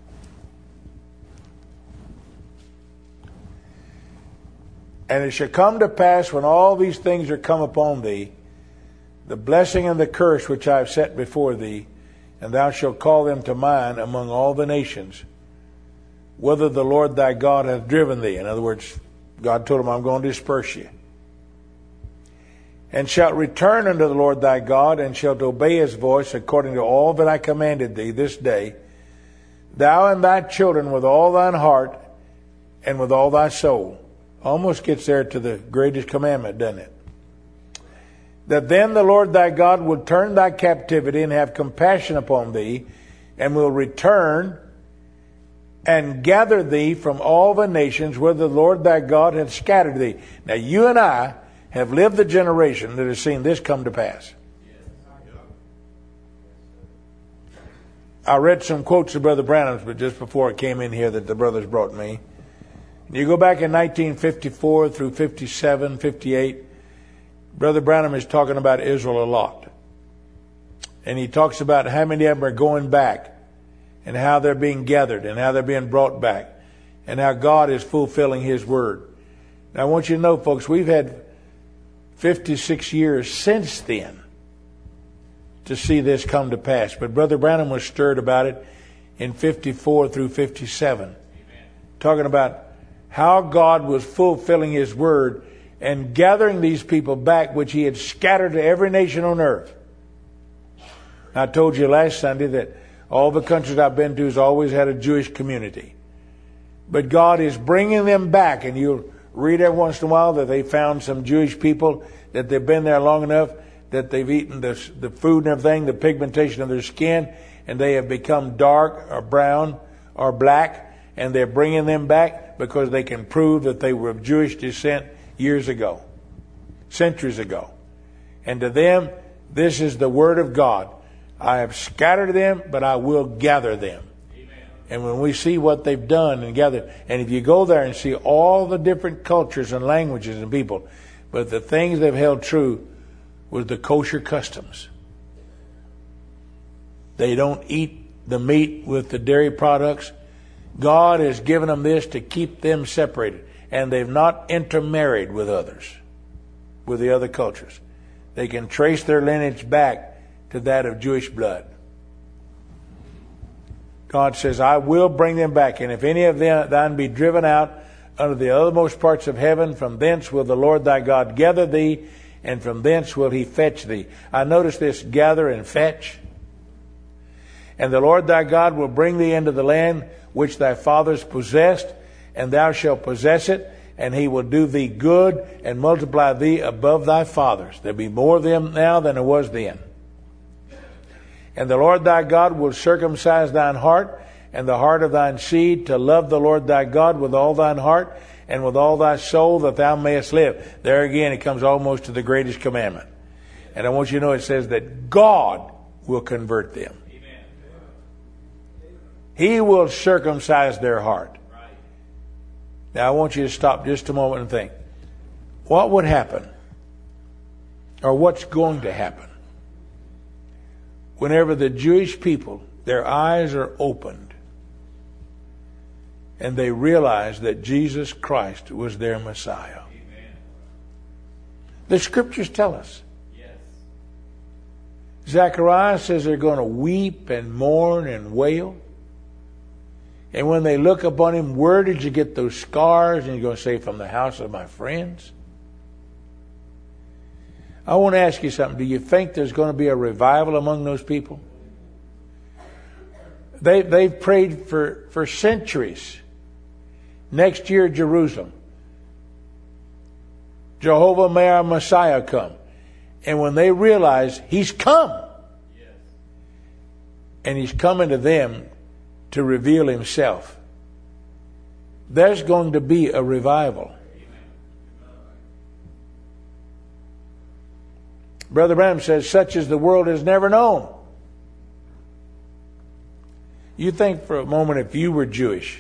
And it shall come to pass when all these things are come upon thee, the blessing and the curse which I have set before thee, and thou shalt call them to mind among all the nations, whither the Lord thy God hath driven thee. In other words, God told him, I'm going to disperse you. And shalt return unto the Lord thy God, and shalt obey his voice according to all that I commanded thee this day, thou and thy children with all thine heart and with all thy soul. Almost gets there to the greatest commandment, doesn't it? That then the Lord thy God will turn thy captivity and have compassion upon thee, and will return and gather thee from all the nations where the Lord thy God hath scattered thee. Now you and I have lived the generation that has seen this come to pass. I read some quotes of Brother Branham's, but just before I came in here that the brothers brought me. You go back in nineteen fifty-four through fifty-seven, fifty-eight, Brother Branham is talking about Israel a lot. And he talks about how many of them are going back, and how they're being gathered, and how they're being brought back, and how God is fulfilling His word. Now I want you to know, folks, we've had fifty-six years since then to see this come to pass. But Brother Branham was stirred about it in fifty-four through fifty-seven. Amen. Talking about how God was fulfilling His word and gathering these people back, which He had scattered to every nation on earth. I told you last Sunday that all the countries I've been to has always had a Jewish community. But God is bringing them back, and you'll read every once in a while that they found some Jewish people that they've been there long enough that they've eaten the, the food and everything, the pigmentation of their skin, and they have become dark or brown or black, and they're bringing them back because they can prove that they were of Jewish descent years ago, centuries ago. And to them, this is the word of God. I have scattered them, but I will gather them. Amen. And when we see what they've done and gathered, and if you go there and see all the different cultures and languages and people, but the things they've held true was the kosher customs. They don't eat the meat with the dairy products. God has given them this to keep them separated. And they've not intermarried with others, with the other cultures. They can trace their lineage back to that of Jewish blood. God says, I will bring them back. And if any of them thine be driven out under the othermost parts of heaven, from thence will the Lord thy God gather thee, and from thence will He fetch thee. I notice this, gather and fetch. And the Lord thy God will bring thee into the land which thy fathers possessed, and thou shalt possess it, and He will do thee good and multiply thee above thy fathers. There be more of them now than there was then. And the Lord thy God will circumcise thine heart and the heart of thine seed, to love the Lord thy God with all thine heart and with all thy soul, that thou mayest live. There again, it comes almost to the greatest commandment. And I want you to know it says that God will convert them. Amen. He will circumcise their heart. Right. Now I want you to stop just a moment and think. What would happen? Or what's going to happen whenever the Jewish people, their eyes are opened and they realize that Jesus Christ was their Messiah? Amen. The scriptures tell us. Yes. Zechariah says they're going to weep and mourn and wail. And when they look upon Him, where did you get those scars? And you're going to say, from the house of my friends. I want to ask you something. Do you think there's going to be a revival among those people? They, they've prayed for, for centuries. Next year, Jerusalem. Jehovah, may our Messiah come. And when they realize He's come, yes, and He's coming to them to reveal Himself, there's going to be a revival. Brother Branham says, such as the world has never known. You think for a moment, if you were Jewish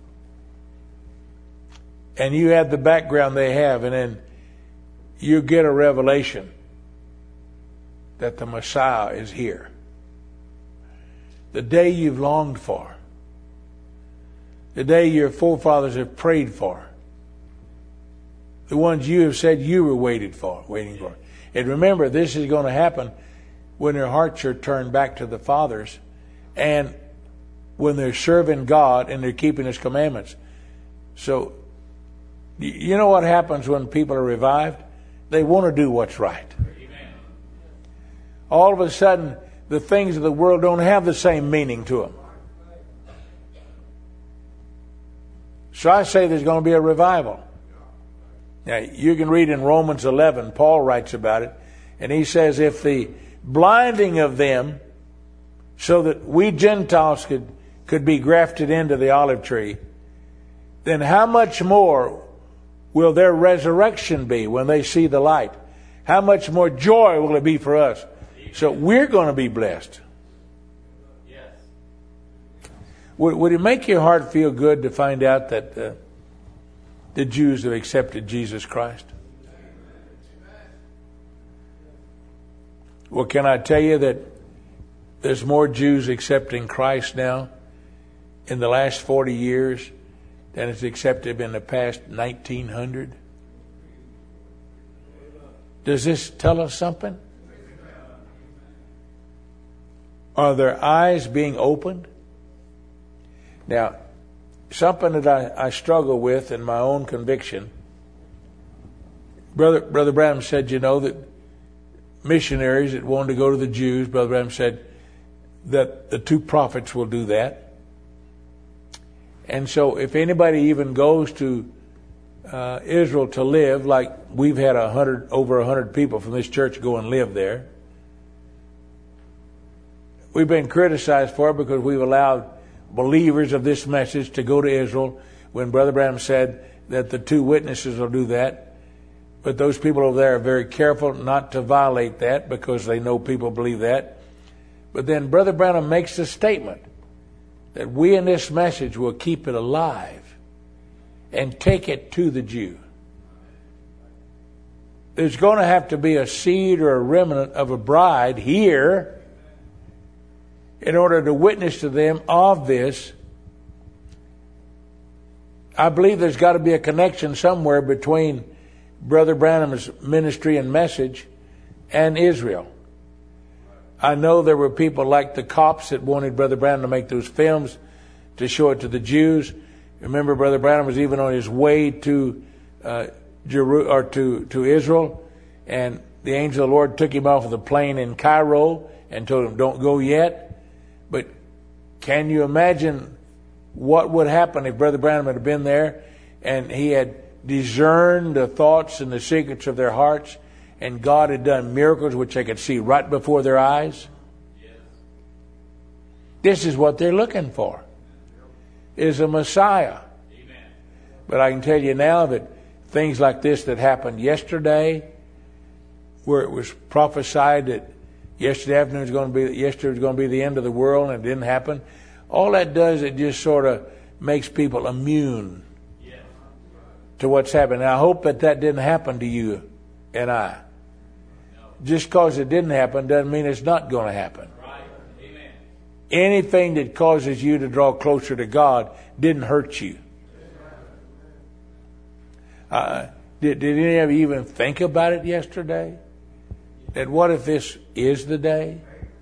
and you had the background they have, and then you get a revelation that the Messiah is here, the day you've longed for, the day your forefathers have prayed for, the ones you have said you were waited for, waiting for. And remember, this is going to happen when their hearts are turned back to the fathers, and when they're serving God and they're keeping His commandments. So, you know what happens when people are revived? They want to do what's right. Amen. All of a sudden, the things of the world don't have the same meaning to them. So I say there's going to be a revival. Now, you can read in Romans eleven, Paul writes about it, and he says, if the blinding of them, so that we Gentiles could, could be grafted into the olive tree, then how much more will their resurrection be when they see the light? How much more joy will it be for us? So we're going to be blessed. Yes. Would, would it make your heart feel good to find out that uh, the Jews have accepted Jesus Christ? Well, can I tell you that there's more Jews accepting Christ now in the last forty years than is accepted in the past nineteen hundred? Does this tell us something? Are their eyes being opened? Now, something that I, I struggle with in my own conviction. Brother Brother Branham said, you know, that missionaries that wanted to go to the Jews, Brother Branham said that the two prophets will do that. And so if anybody even goes to uh, Israel to live, like we've had a hundred, over a hundred people from this church go and live there, we've been criticized for it because we've allowed believers of this message to go to Israel when Brother Branham said that the two witnesses will do that. But those people over there are very careful not to violate that because they know people believe that. But then Brother Branham makes the statement that we in this message will keep it alive and take it to the Jew. There's going to have to be a seed or a remnant of a bride here in order to witness to them of this. I believe there's got to be a connection somewhere between Brother Branham's ministry and message and Israel. I know there were people like the cops that wanted Brother Branham to make those films to show it to the Jews. Remember, Brother Branham was even on his way to uh, Jeru- or to, to Israel, and the angel of the Lord took him off of the plane in Cairo and told him, don't go yet. But can you imagine what would happen if Brother Branham had been there and he had discerned the thoughts and the secrets of their hearts, and God had done miracles which they could see right before their eyes? Yes. This is what they're looking for, is a Messiah. Amen. But I can tell you now that things like this that happened yesterday, where it was prophesied that yesterday afternoon was going to be yesterday was going to be the end of the world, and it didn't happen. All that does, it just sort of makes people immune yes. to what's happening. Now, I hope that that didn't happen to you and I. No. Just because it didn't happen doesn't mean it's not going to happen. Right. Amen. Anything that causes you to draw closer to God didn't hurt you. Uh, did, did any of you even think about it yesterday? That what if this is the day?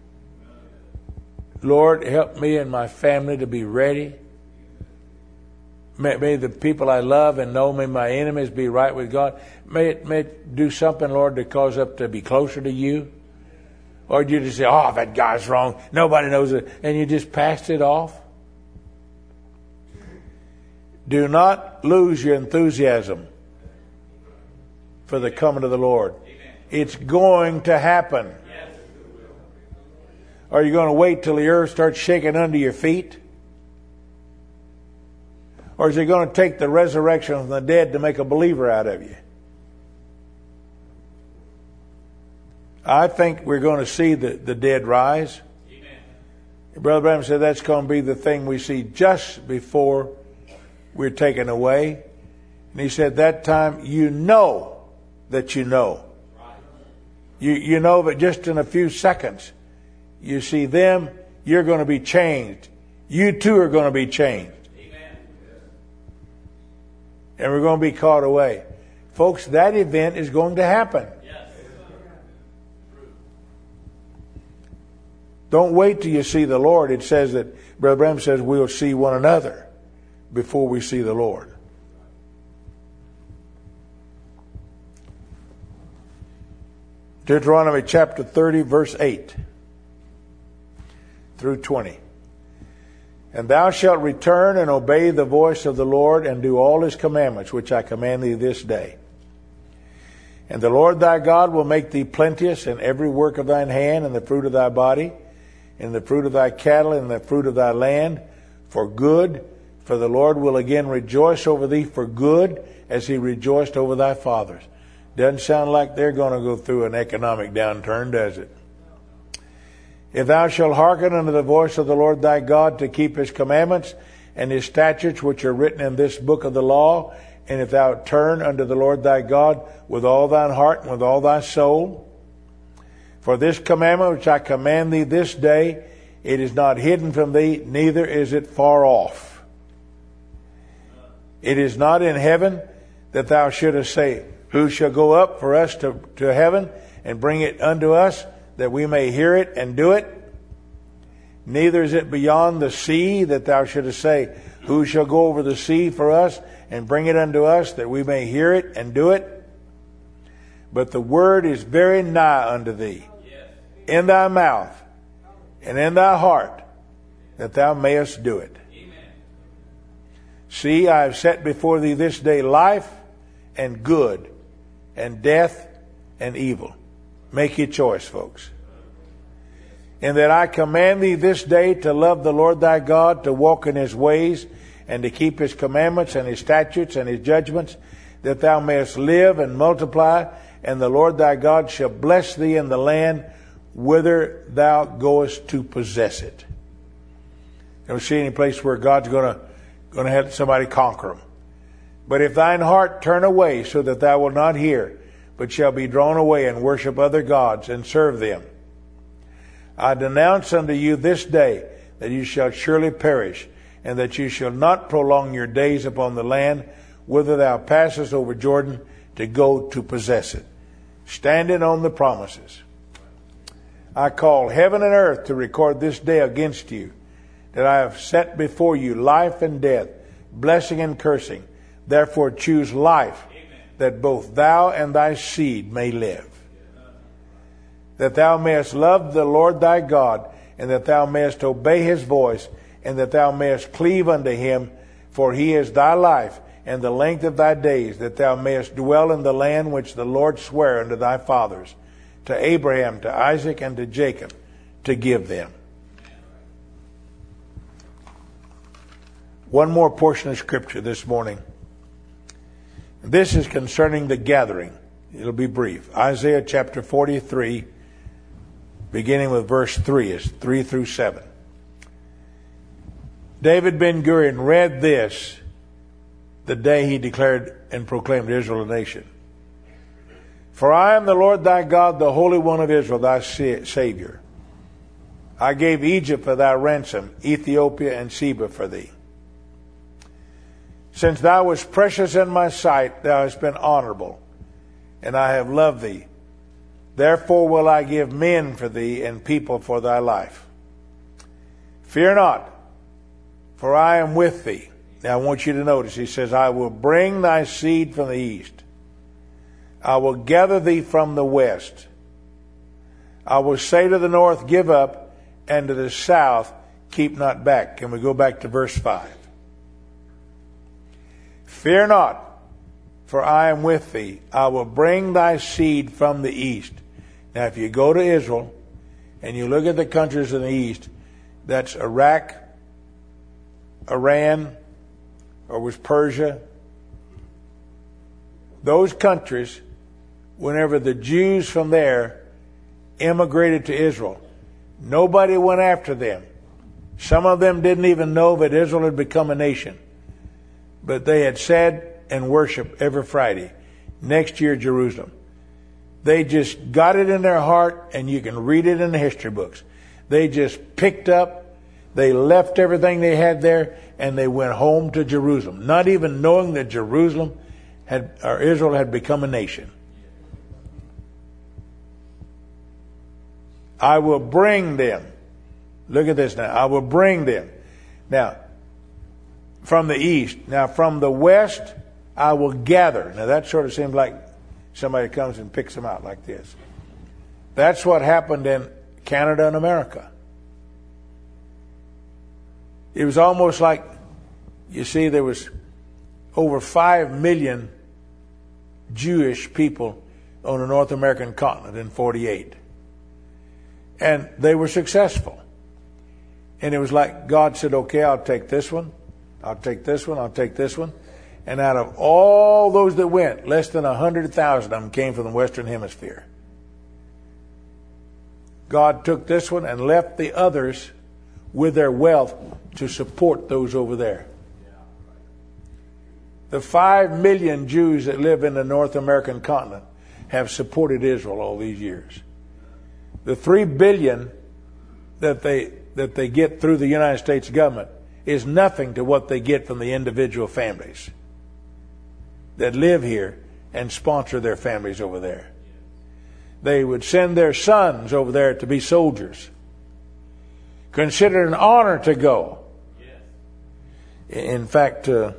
Lord, help me and my family to be ready. May, may the people I love and know, may my enemies be right with God. May it, may it do something, Lord, to cause us to be closer to you. Or did you just say, oh, that guy's wrong, nobody knows it, and you just passed it off? Do not lose your enthusiasm for the coming of the Lord. It's going to happen. Yes. Are you going to wait till the earth starts shaking under your feet? Or is it going to take the resurrection from the dead to make a believer out of you? I think we're going to see the, the dead rise. Amen. Brother Branham said that's going to be the thing we see just before we're taken away. And he said that time you know that you know. You you know that just in a few seconds, you see them, you're going to be changed. You too are going to be changed. Amen. And we're going to be caught away. Folks, that event is going to happen. Yes. Don't wait till you see the Lord. It says that, Brother Branham says, we'll see one another before we see the Lord. Deuteronomy chapter thirty, verse eight through twenty. And thou shalt return and obey the voice of the Lord, and do all his commandments, which I command thee this day. And the Lord thy God will make thee plenteous in every work of thine hand, and the fruit of thy body, and the fruit of thy cattle, and the fruit of thy land, for good. For the Lord will again rejoice over thee for good, as he rejoiced over thy fathers. Doesn't sound like they're going to go through an economic downturn, does it? If thou shalt hearken unto the voice of the Lord thy God to keep his commandments and his statutes which are written in this book of the law, and if thou turn unto the Lord thy God with all thine heart and with all thy soul, for this commandment which I command thee this day, it is not hidden from thee, neither is it far off. It is not in heaven, that thou shouldest say, who shall go up for us to, to heaven and bring it unto us, that we may hear it and do it? Neither is it beyond the sea, that thou shouldest say, who shall go over the sea for us and bring it unto us, that we may hear it and do it? But the word is very nigh unto thee, in thy mouth and in thy heart, that thou mayest do it. See, I have set before thee this day life and good, and death and evil. Make your choice, folks. And that I command thee this day to love the Lord thy God, to walk in his ways, and to keep his commandments and his statutes and his judgments, that thou mayest live and multiply, and the Lord thy God shall bless thee in the land whither thou goest to possess it. You don't see any place where God's going to going to have somebody conquer them. But if thine heart turn away, so that thou wilt not hear, but shall be drawn away and worship other gods and serve them, I denounce unto you this day that you shall surely perish, and that you shall not prolong your days upon the land whither thou passest over Jordan to go to possess it, standing on the promises. I call heaven and earth to record this day against you, that I have set before you life and death, blessing and cursing. Therefore choose life, that both thou and thy seed may live. That thou mayest love the Lord thy God, and that thou mayest obey his voice, and that thou mayest cleave unto him, for he is thy life and the length of thy days, that thou mayest dwell in the land which the Lord sware unto thy fathers, to Abraham, to Isaac, and to Jacob, to give them. One more portion of scripture this morning. This is concerning the gathering. It'll be brief. Isaiah chapter forty-three, beginning with verse three, is three through seven. David Ben-Gurion read this the day he declared and proclaimed Israel a nation. For I am the Lord thy God, the Holy One of Israel, thy Savior. I gave Egypt for thy ransom, Ethiopia and Seba for thee. Since thou wast precious in my sight, thou hast been honorable, and I have loved thee. Therefore will I give men for thee, and people for thy life. Fear not, for I am with thee. Now I want you to notice, he says, I will bring thy seed from the east. I will gather thee from the west. I will say to the north, give up, and to the south, keep not back. Can we go back to verse five? Fear not, for I am with thee. I will bring thy seed from the east. Now, if you go to Israel and you look at the countries in the east, that's Iraq, Iran, or was Persia. Those countries, whenever the Jews from there immigrated to Israel, nobody went after them. Some of them didn't even know that Israel had become a nation. But they had said and worshiped every Friday, next year Jerusalem. They just got it in their heart, and you can read it in the history books. They just picked up, they left everything they had there, and they went home to Jerusalem, not even knowing that Jerusalem had, or Israel had become a nation. I will bring them. Look at this now. I will bring them. Now, from the east. Now, from the west, I will gather. Now, that sort of seems like somebody comes and picks them out like this. That's what happened in Canada and America. It was almost like, you see, there was over five million Jewish people on the North American continent in forty-eight. And they were successful. And it was like God said, okay, I'll take this one. I'll take this one. I'll take this one. And out of all those that went, less than one hundred thousand of them came from the Western Hemisphere. God took this one and left the others with their wealth to support those over there. The five million Jews that live in the North American continent have supported Israel all these years. The three billion that they that they get through the United States government is nothing to what they get from the individual families that live here and sponsor their families over there. They would send their sons over there to be soldiers. Consider it an honor to go. In fact, uh,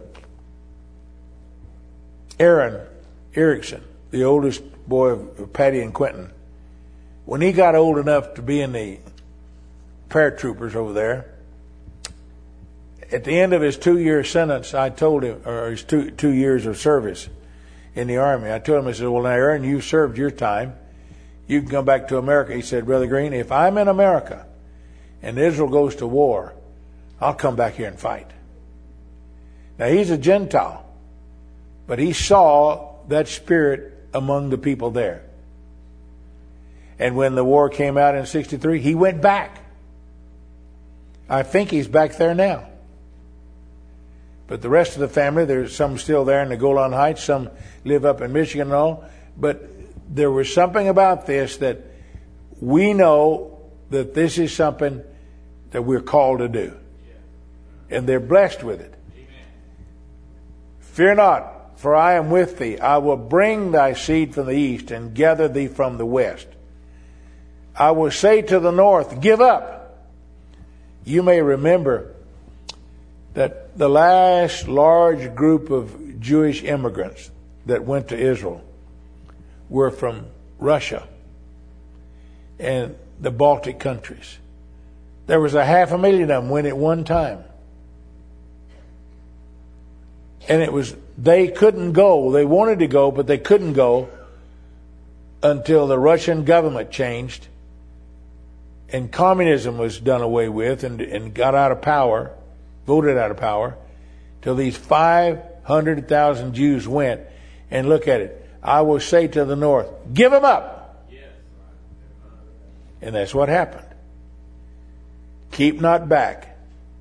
Aaron Erickson, the oldest boy of Patty and Quentin, when he got old enough to be in the paratroopers over there, at the end of his two-year sentence, I told him, or his two two years of service in the Army, I told him, I said, well, now, Aaron, you served your time. You can come back to America. He said, Brother Green, if I'm in America and Israel goes to war, I'll come back here and fight. Now, he's a Gentile, but he saw that spirit among the people there. And when the war came out in sixty-three, he went back. I think he's back there now. But the rest of the family, there's some still there in the Golan Heights, some live up in Michigan and all. But there was something about this that we know that this is something that we're called to do. And they're blessed with it. Fear not, for I am with thee. I will bring thy seed from the east and gather thee from the west. I will say to the north, give up. You may remember that the last large group of Jewish immigrants that went to Israel were from Russia and the Baltic countries. There was a half a million of them went at one time. And it was, they couldn't go. They wanted to go, but they couldn't go until the Russian government changed and communism was done away with and, and got out of power, voted out of power, till these five hundred thousand Jews went. And look at it. I will say to the north, give them up. Yes. And that's what happened. Keep not back.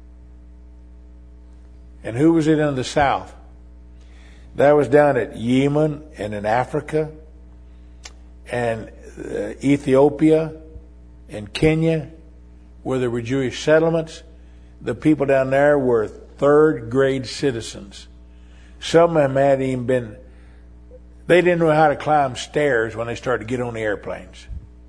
And who was it in the south? That was down at Yemen and in Africa and uh, Ethiopia and Kenya, where there were Jewish settlements. The people down there were third grade citizens. Some of them hadn't even been, they didn't know how to climb stairs when they started to get on the airplanes.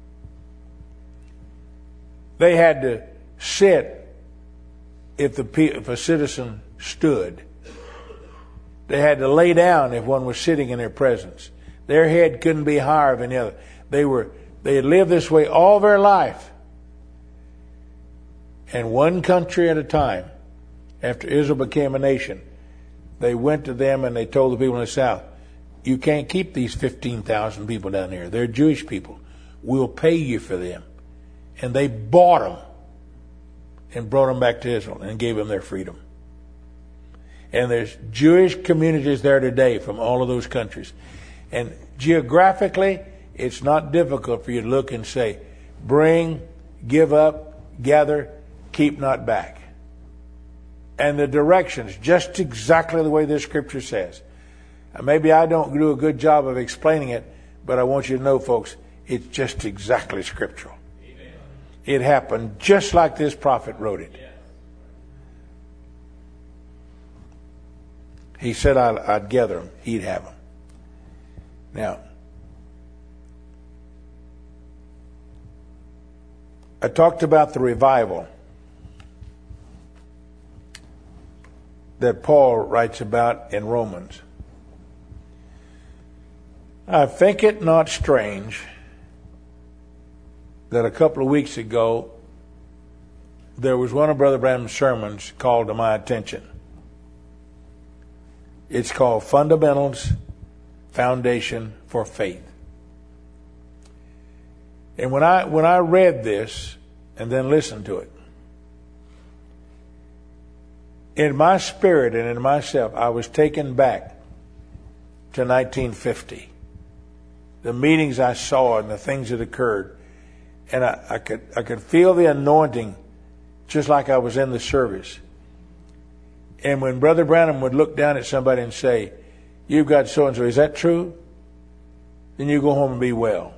They had to sit if the if a citizen stood. They had to lay down if one was sitting in their presence. Their head couldn't be higher than the other. They were they had lived this way all their life. And one country at a time, after Israel became a nation, they went to them and they told the people in the south, you can't keep these fifteen thousand people down here. They're Jewish people. We'll pay you for them. And they bought them and brought them back to Israel and gave them their freedom. And there's Jewish communities there today from all of those countries. And geographically, it's not difficult for you to look and say, bring, give up, gather, keep not back. And the directions, just exactly the way this scripture says. Maybe I don't do a good job of explaining it, but I want you to know, folks, it's just exactly scriptural. Amen. It happened just like this prophet wrote it. Yeah. He said I'd, I'd gather them, he'd have them. Now, I talked about the revival that Paul writes about in Romans. I think it not strange that a couple of weeks ago there was one of Brother Branham's sermons called to my attention. It's called Fundamentals, Foundation for Faith. And when I when I read this and then listened to it, in my spirit and in myself, I was taken back to nineteen fifty. The meetings I saw and the things that occurred. And I, I could I could feel the anointing just like I was in the service. And when Brother Branham would look down at somebody and say, "You've got so-and-so, is that true?" Then you go home and be well.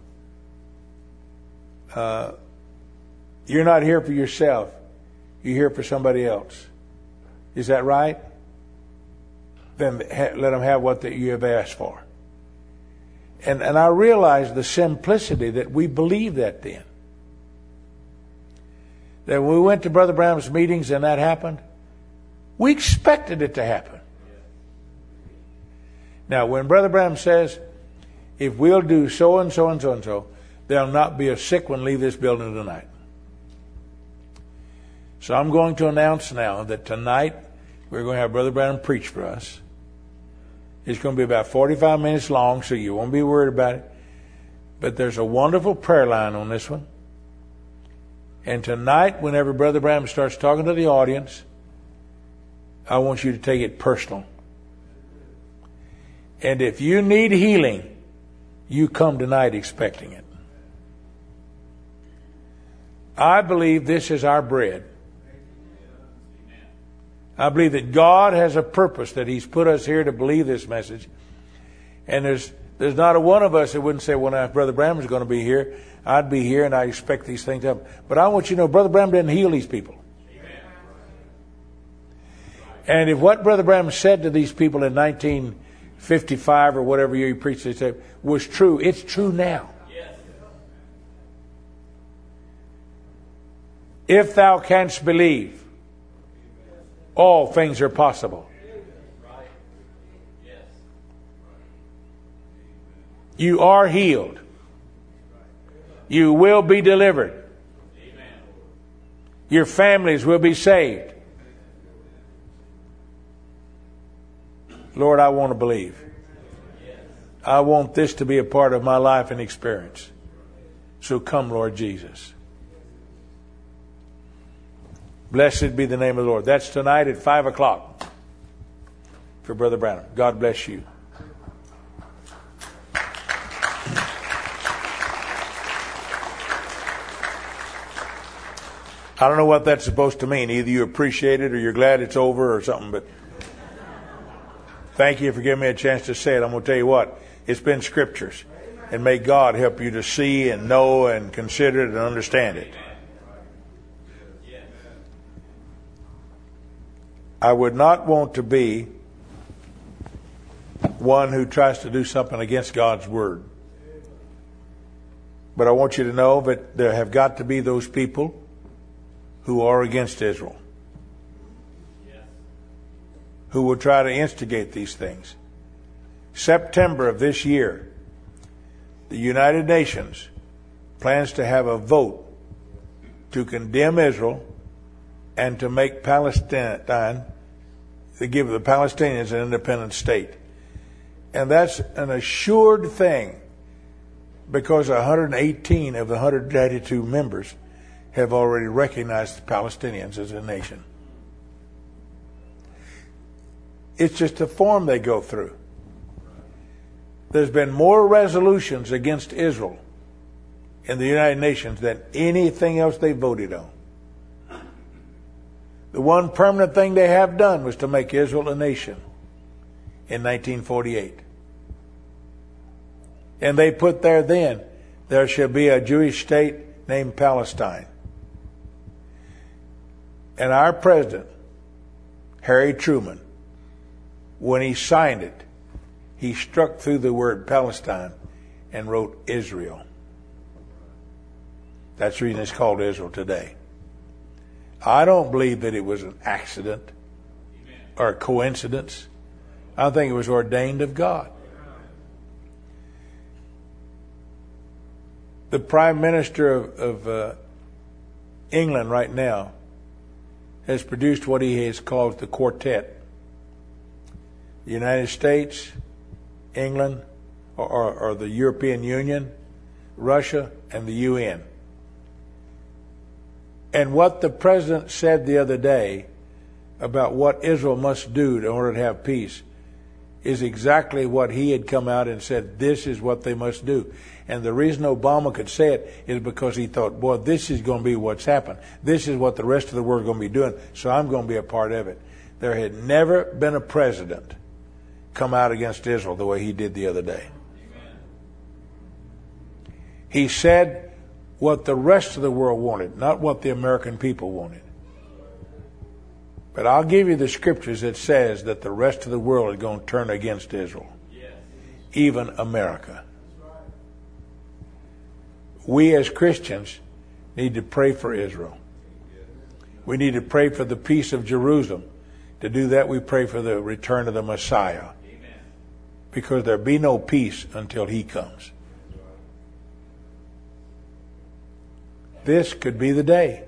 Uh, you're not here for yourself. You're here for somebody else. Is that right? Then ha- let them have what that you have asked for. And, and I realized the simplicity that we believed that then. That when we went to Brother Branham's meetings and that happened, we expected it to happen. Now, when Brother Branham says, if we'll do so and so and so and so, there'll not be a sick one leave this building tonight. So I'm going to announce now that tonight we're going to have Brother Branham preach for us. It's going to be about forty-five minutes long, so you won't be worried about it. But there's a wonderful prayer line on this one. And tonight, whenever Brother Branham starts talking to the audience, I want you to take it personal. And if you need healing, you come tonight expecting it. I believe this is our bread. I believe that God has a purpose, that He's put us here to believe this message. And there's there's not a one of us that wouldn't say, well, now, if Brother Branham is going to be here, I'd be here and I expect these things to happen. But I want you to know, Brother Branham didn't heal these people. Amen. And if what Brother Branham said to these people in nineteen fifty-five or whatever year he preached it was true, it's true now. Yes. If thou canst believe, all things are possible. You are healed. You will be delivered. Your families will be saved. Lord, I want to believe. I want this to be a part of my life and experience. So come, Lord Jesus. Blessed be the name of the Lord. That's tonight at five o'clock for Brother Branham. God bless you. I don't know what that's supposed to mean. Either you appreciate it or you're glad it's over or something, but thank you for giving me a chance to say it. I'm going to tell you what, it's been scriptures. And may God help you to see and know and consider it and understand it. I would not want to be one who tries to do something against God's word. But I want you to know that there have got to be those people who are against Israel, who will try to instigate these things. September of this year, the United Nations plans to have a vote to condemn Israel and to make Palestine, to give the Palestinians an independent state. And that's an assured thing because one hundred eighteen of the one hundred eighty-two members have already recognized the Palestinians as a nation. It's just a form they go through. There's been more resolutions against Israel in the United Nations than anything else they voted on. The one permanent thing they have done was to make Israel a nation in nineteen forty-eight. And they put there then, there shall be a Jewish state named Palestine. And our president, Harry Truman, when he signed it, he struck through the word Palestine and wrote Israel. That's the reason it's called Israel today. I don't believe that it was an accident or a coincidence. I think it was ordained of God. The Prime Minister of, of uh, England right now has produced what he has called the Quartet. The United States, England, or, or, or the European Union, Russia, and the U N. And what the president said the other day about what Israel must do in order to have peace is exactly what he had come out and said, this is what they must do. And the reason Obama could say it is because he thought, boy, this is going to be what's happened. This is what the rest of the world is going to be doing, so I'm going to be a part of it. There had never been a president come out against Israel the way he did the other day. Amen. He said what the rest of the world wanted, not what the American people wanted. But I'll give you the scriptures that says that the rest of the world is going to turn against Israel. Yes. Even America. We as Christians need to pray for Israel. We need to pray for the peace of Jerusalem. To do that, we pray for the return of the Messiah. Amen. Because there be no peace until he comes. This could be the day.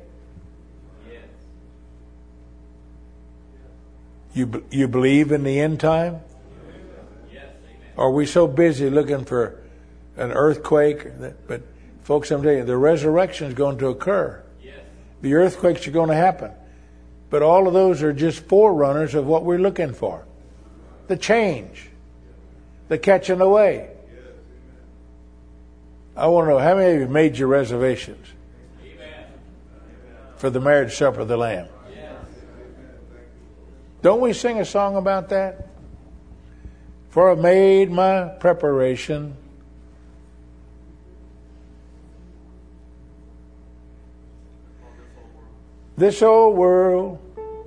You you believe in the end time? Yes. Are we so busy looking for an earthquake? That, but folks, I'm telling you, the resurrection is going to occur. Yes. The earthquakes are going to happen. But all of those are just forerunners of what we're looking for. The change. The catching away. I want to know, how many of you made your reservations? Amen. For the marriage supper of the Lamb? Don't we sing a song about that? For I've made my preparation. This old world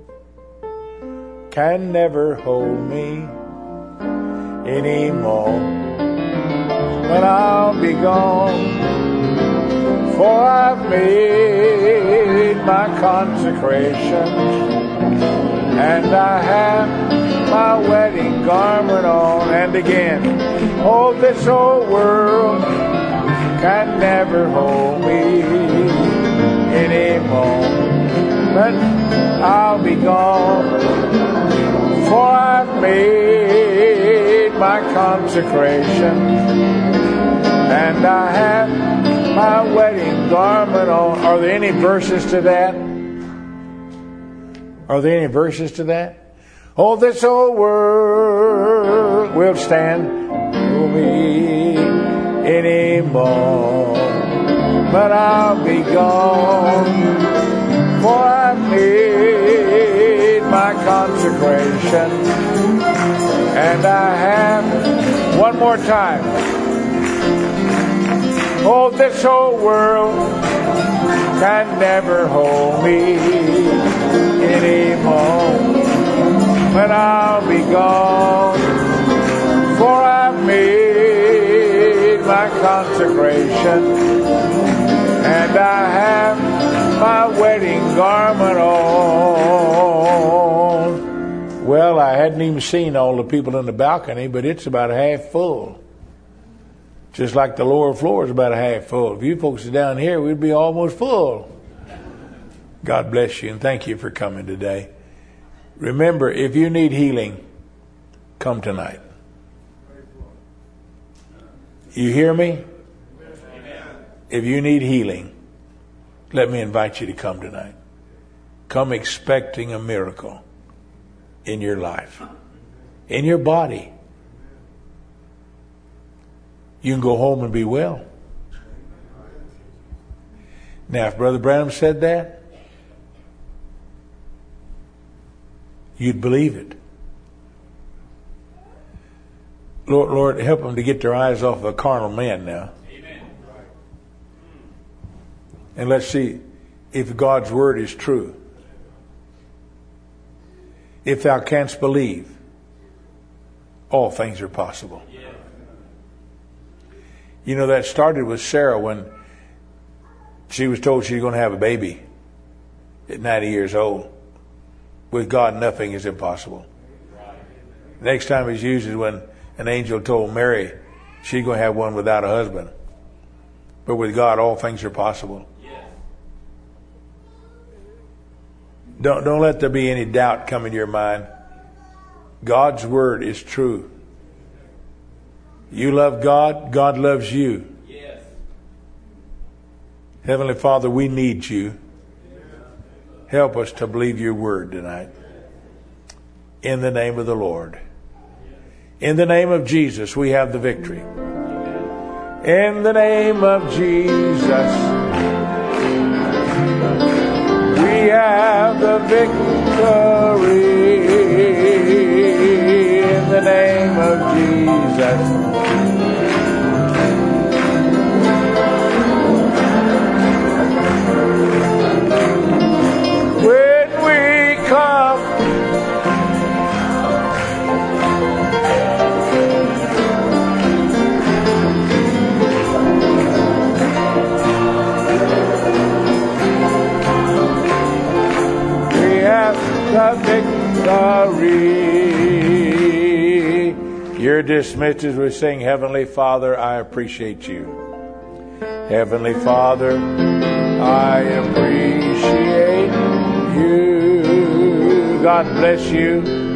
can never hold me anymore. When I'll be gone, for I've made my consecration. And I have my wedding garment on. And again, oh, this old world can never hold me anymore. But I'll be gone, for I've made my consecration. And I have my wedding garment on. Are there any verses to that? Are there any verses to that? Oh, this old world will stand for me anymore. But I'll be gone, for I've made my consecration. And I have, one more time. Oh, this old world can never hold me anymore. But I'll be gone, for I've made my consecration. And I have my wedding garment on. Well, I hadn't even seen all the people in the balcony, but it's about half full. Just like the lower floor is about half full. If you folks are down here, we'd be almost full. God bless you and thank you for coming today. Remember, if you need healing, come tonight. You hear me? If you need healing, let me invite you to come tonight. Come expecting a miracle in your life, in your body. You can go home and be well. Now, if Brother Branham said that, you'd believe it. Lord, Lord, help them to get their eyes off of a carnal man now. Amen. And let's see if God's word is true. If thou canst believe, all things are possible. Yeah. You know, that started with Sarah when she was told she was going to have a baby at ninety years old. With God, nothing is impossible. Next time it's used is when an angel told Mary she's going to have one without a husband. But with God, all things are possible. Don't, don't let there be any doubt come in your mind. God's word is true. You love God, God loves you. Yes. Heavenly Father, we need you. Help us to believe your word tonight. In the name of the Lord. In the name of Jesus, we have the victory. In the name of Jesus, we have the victory. In the name of Jesus. When we come, we have the victory. You're dismissed as we sing, Heavenly Father, I appreciate you. Heavenly Father, I appreciate you. God bless you.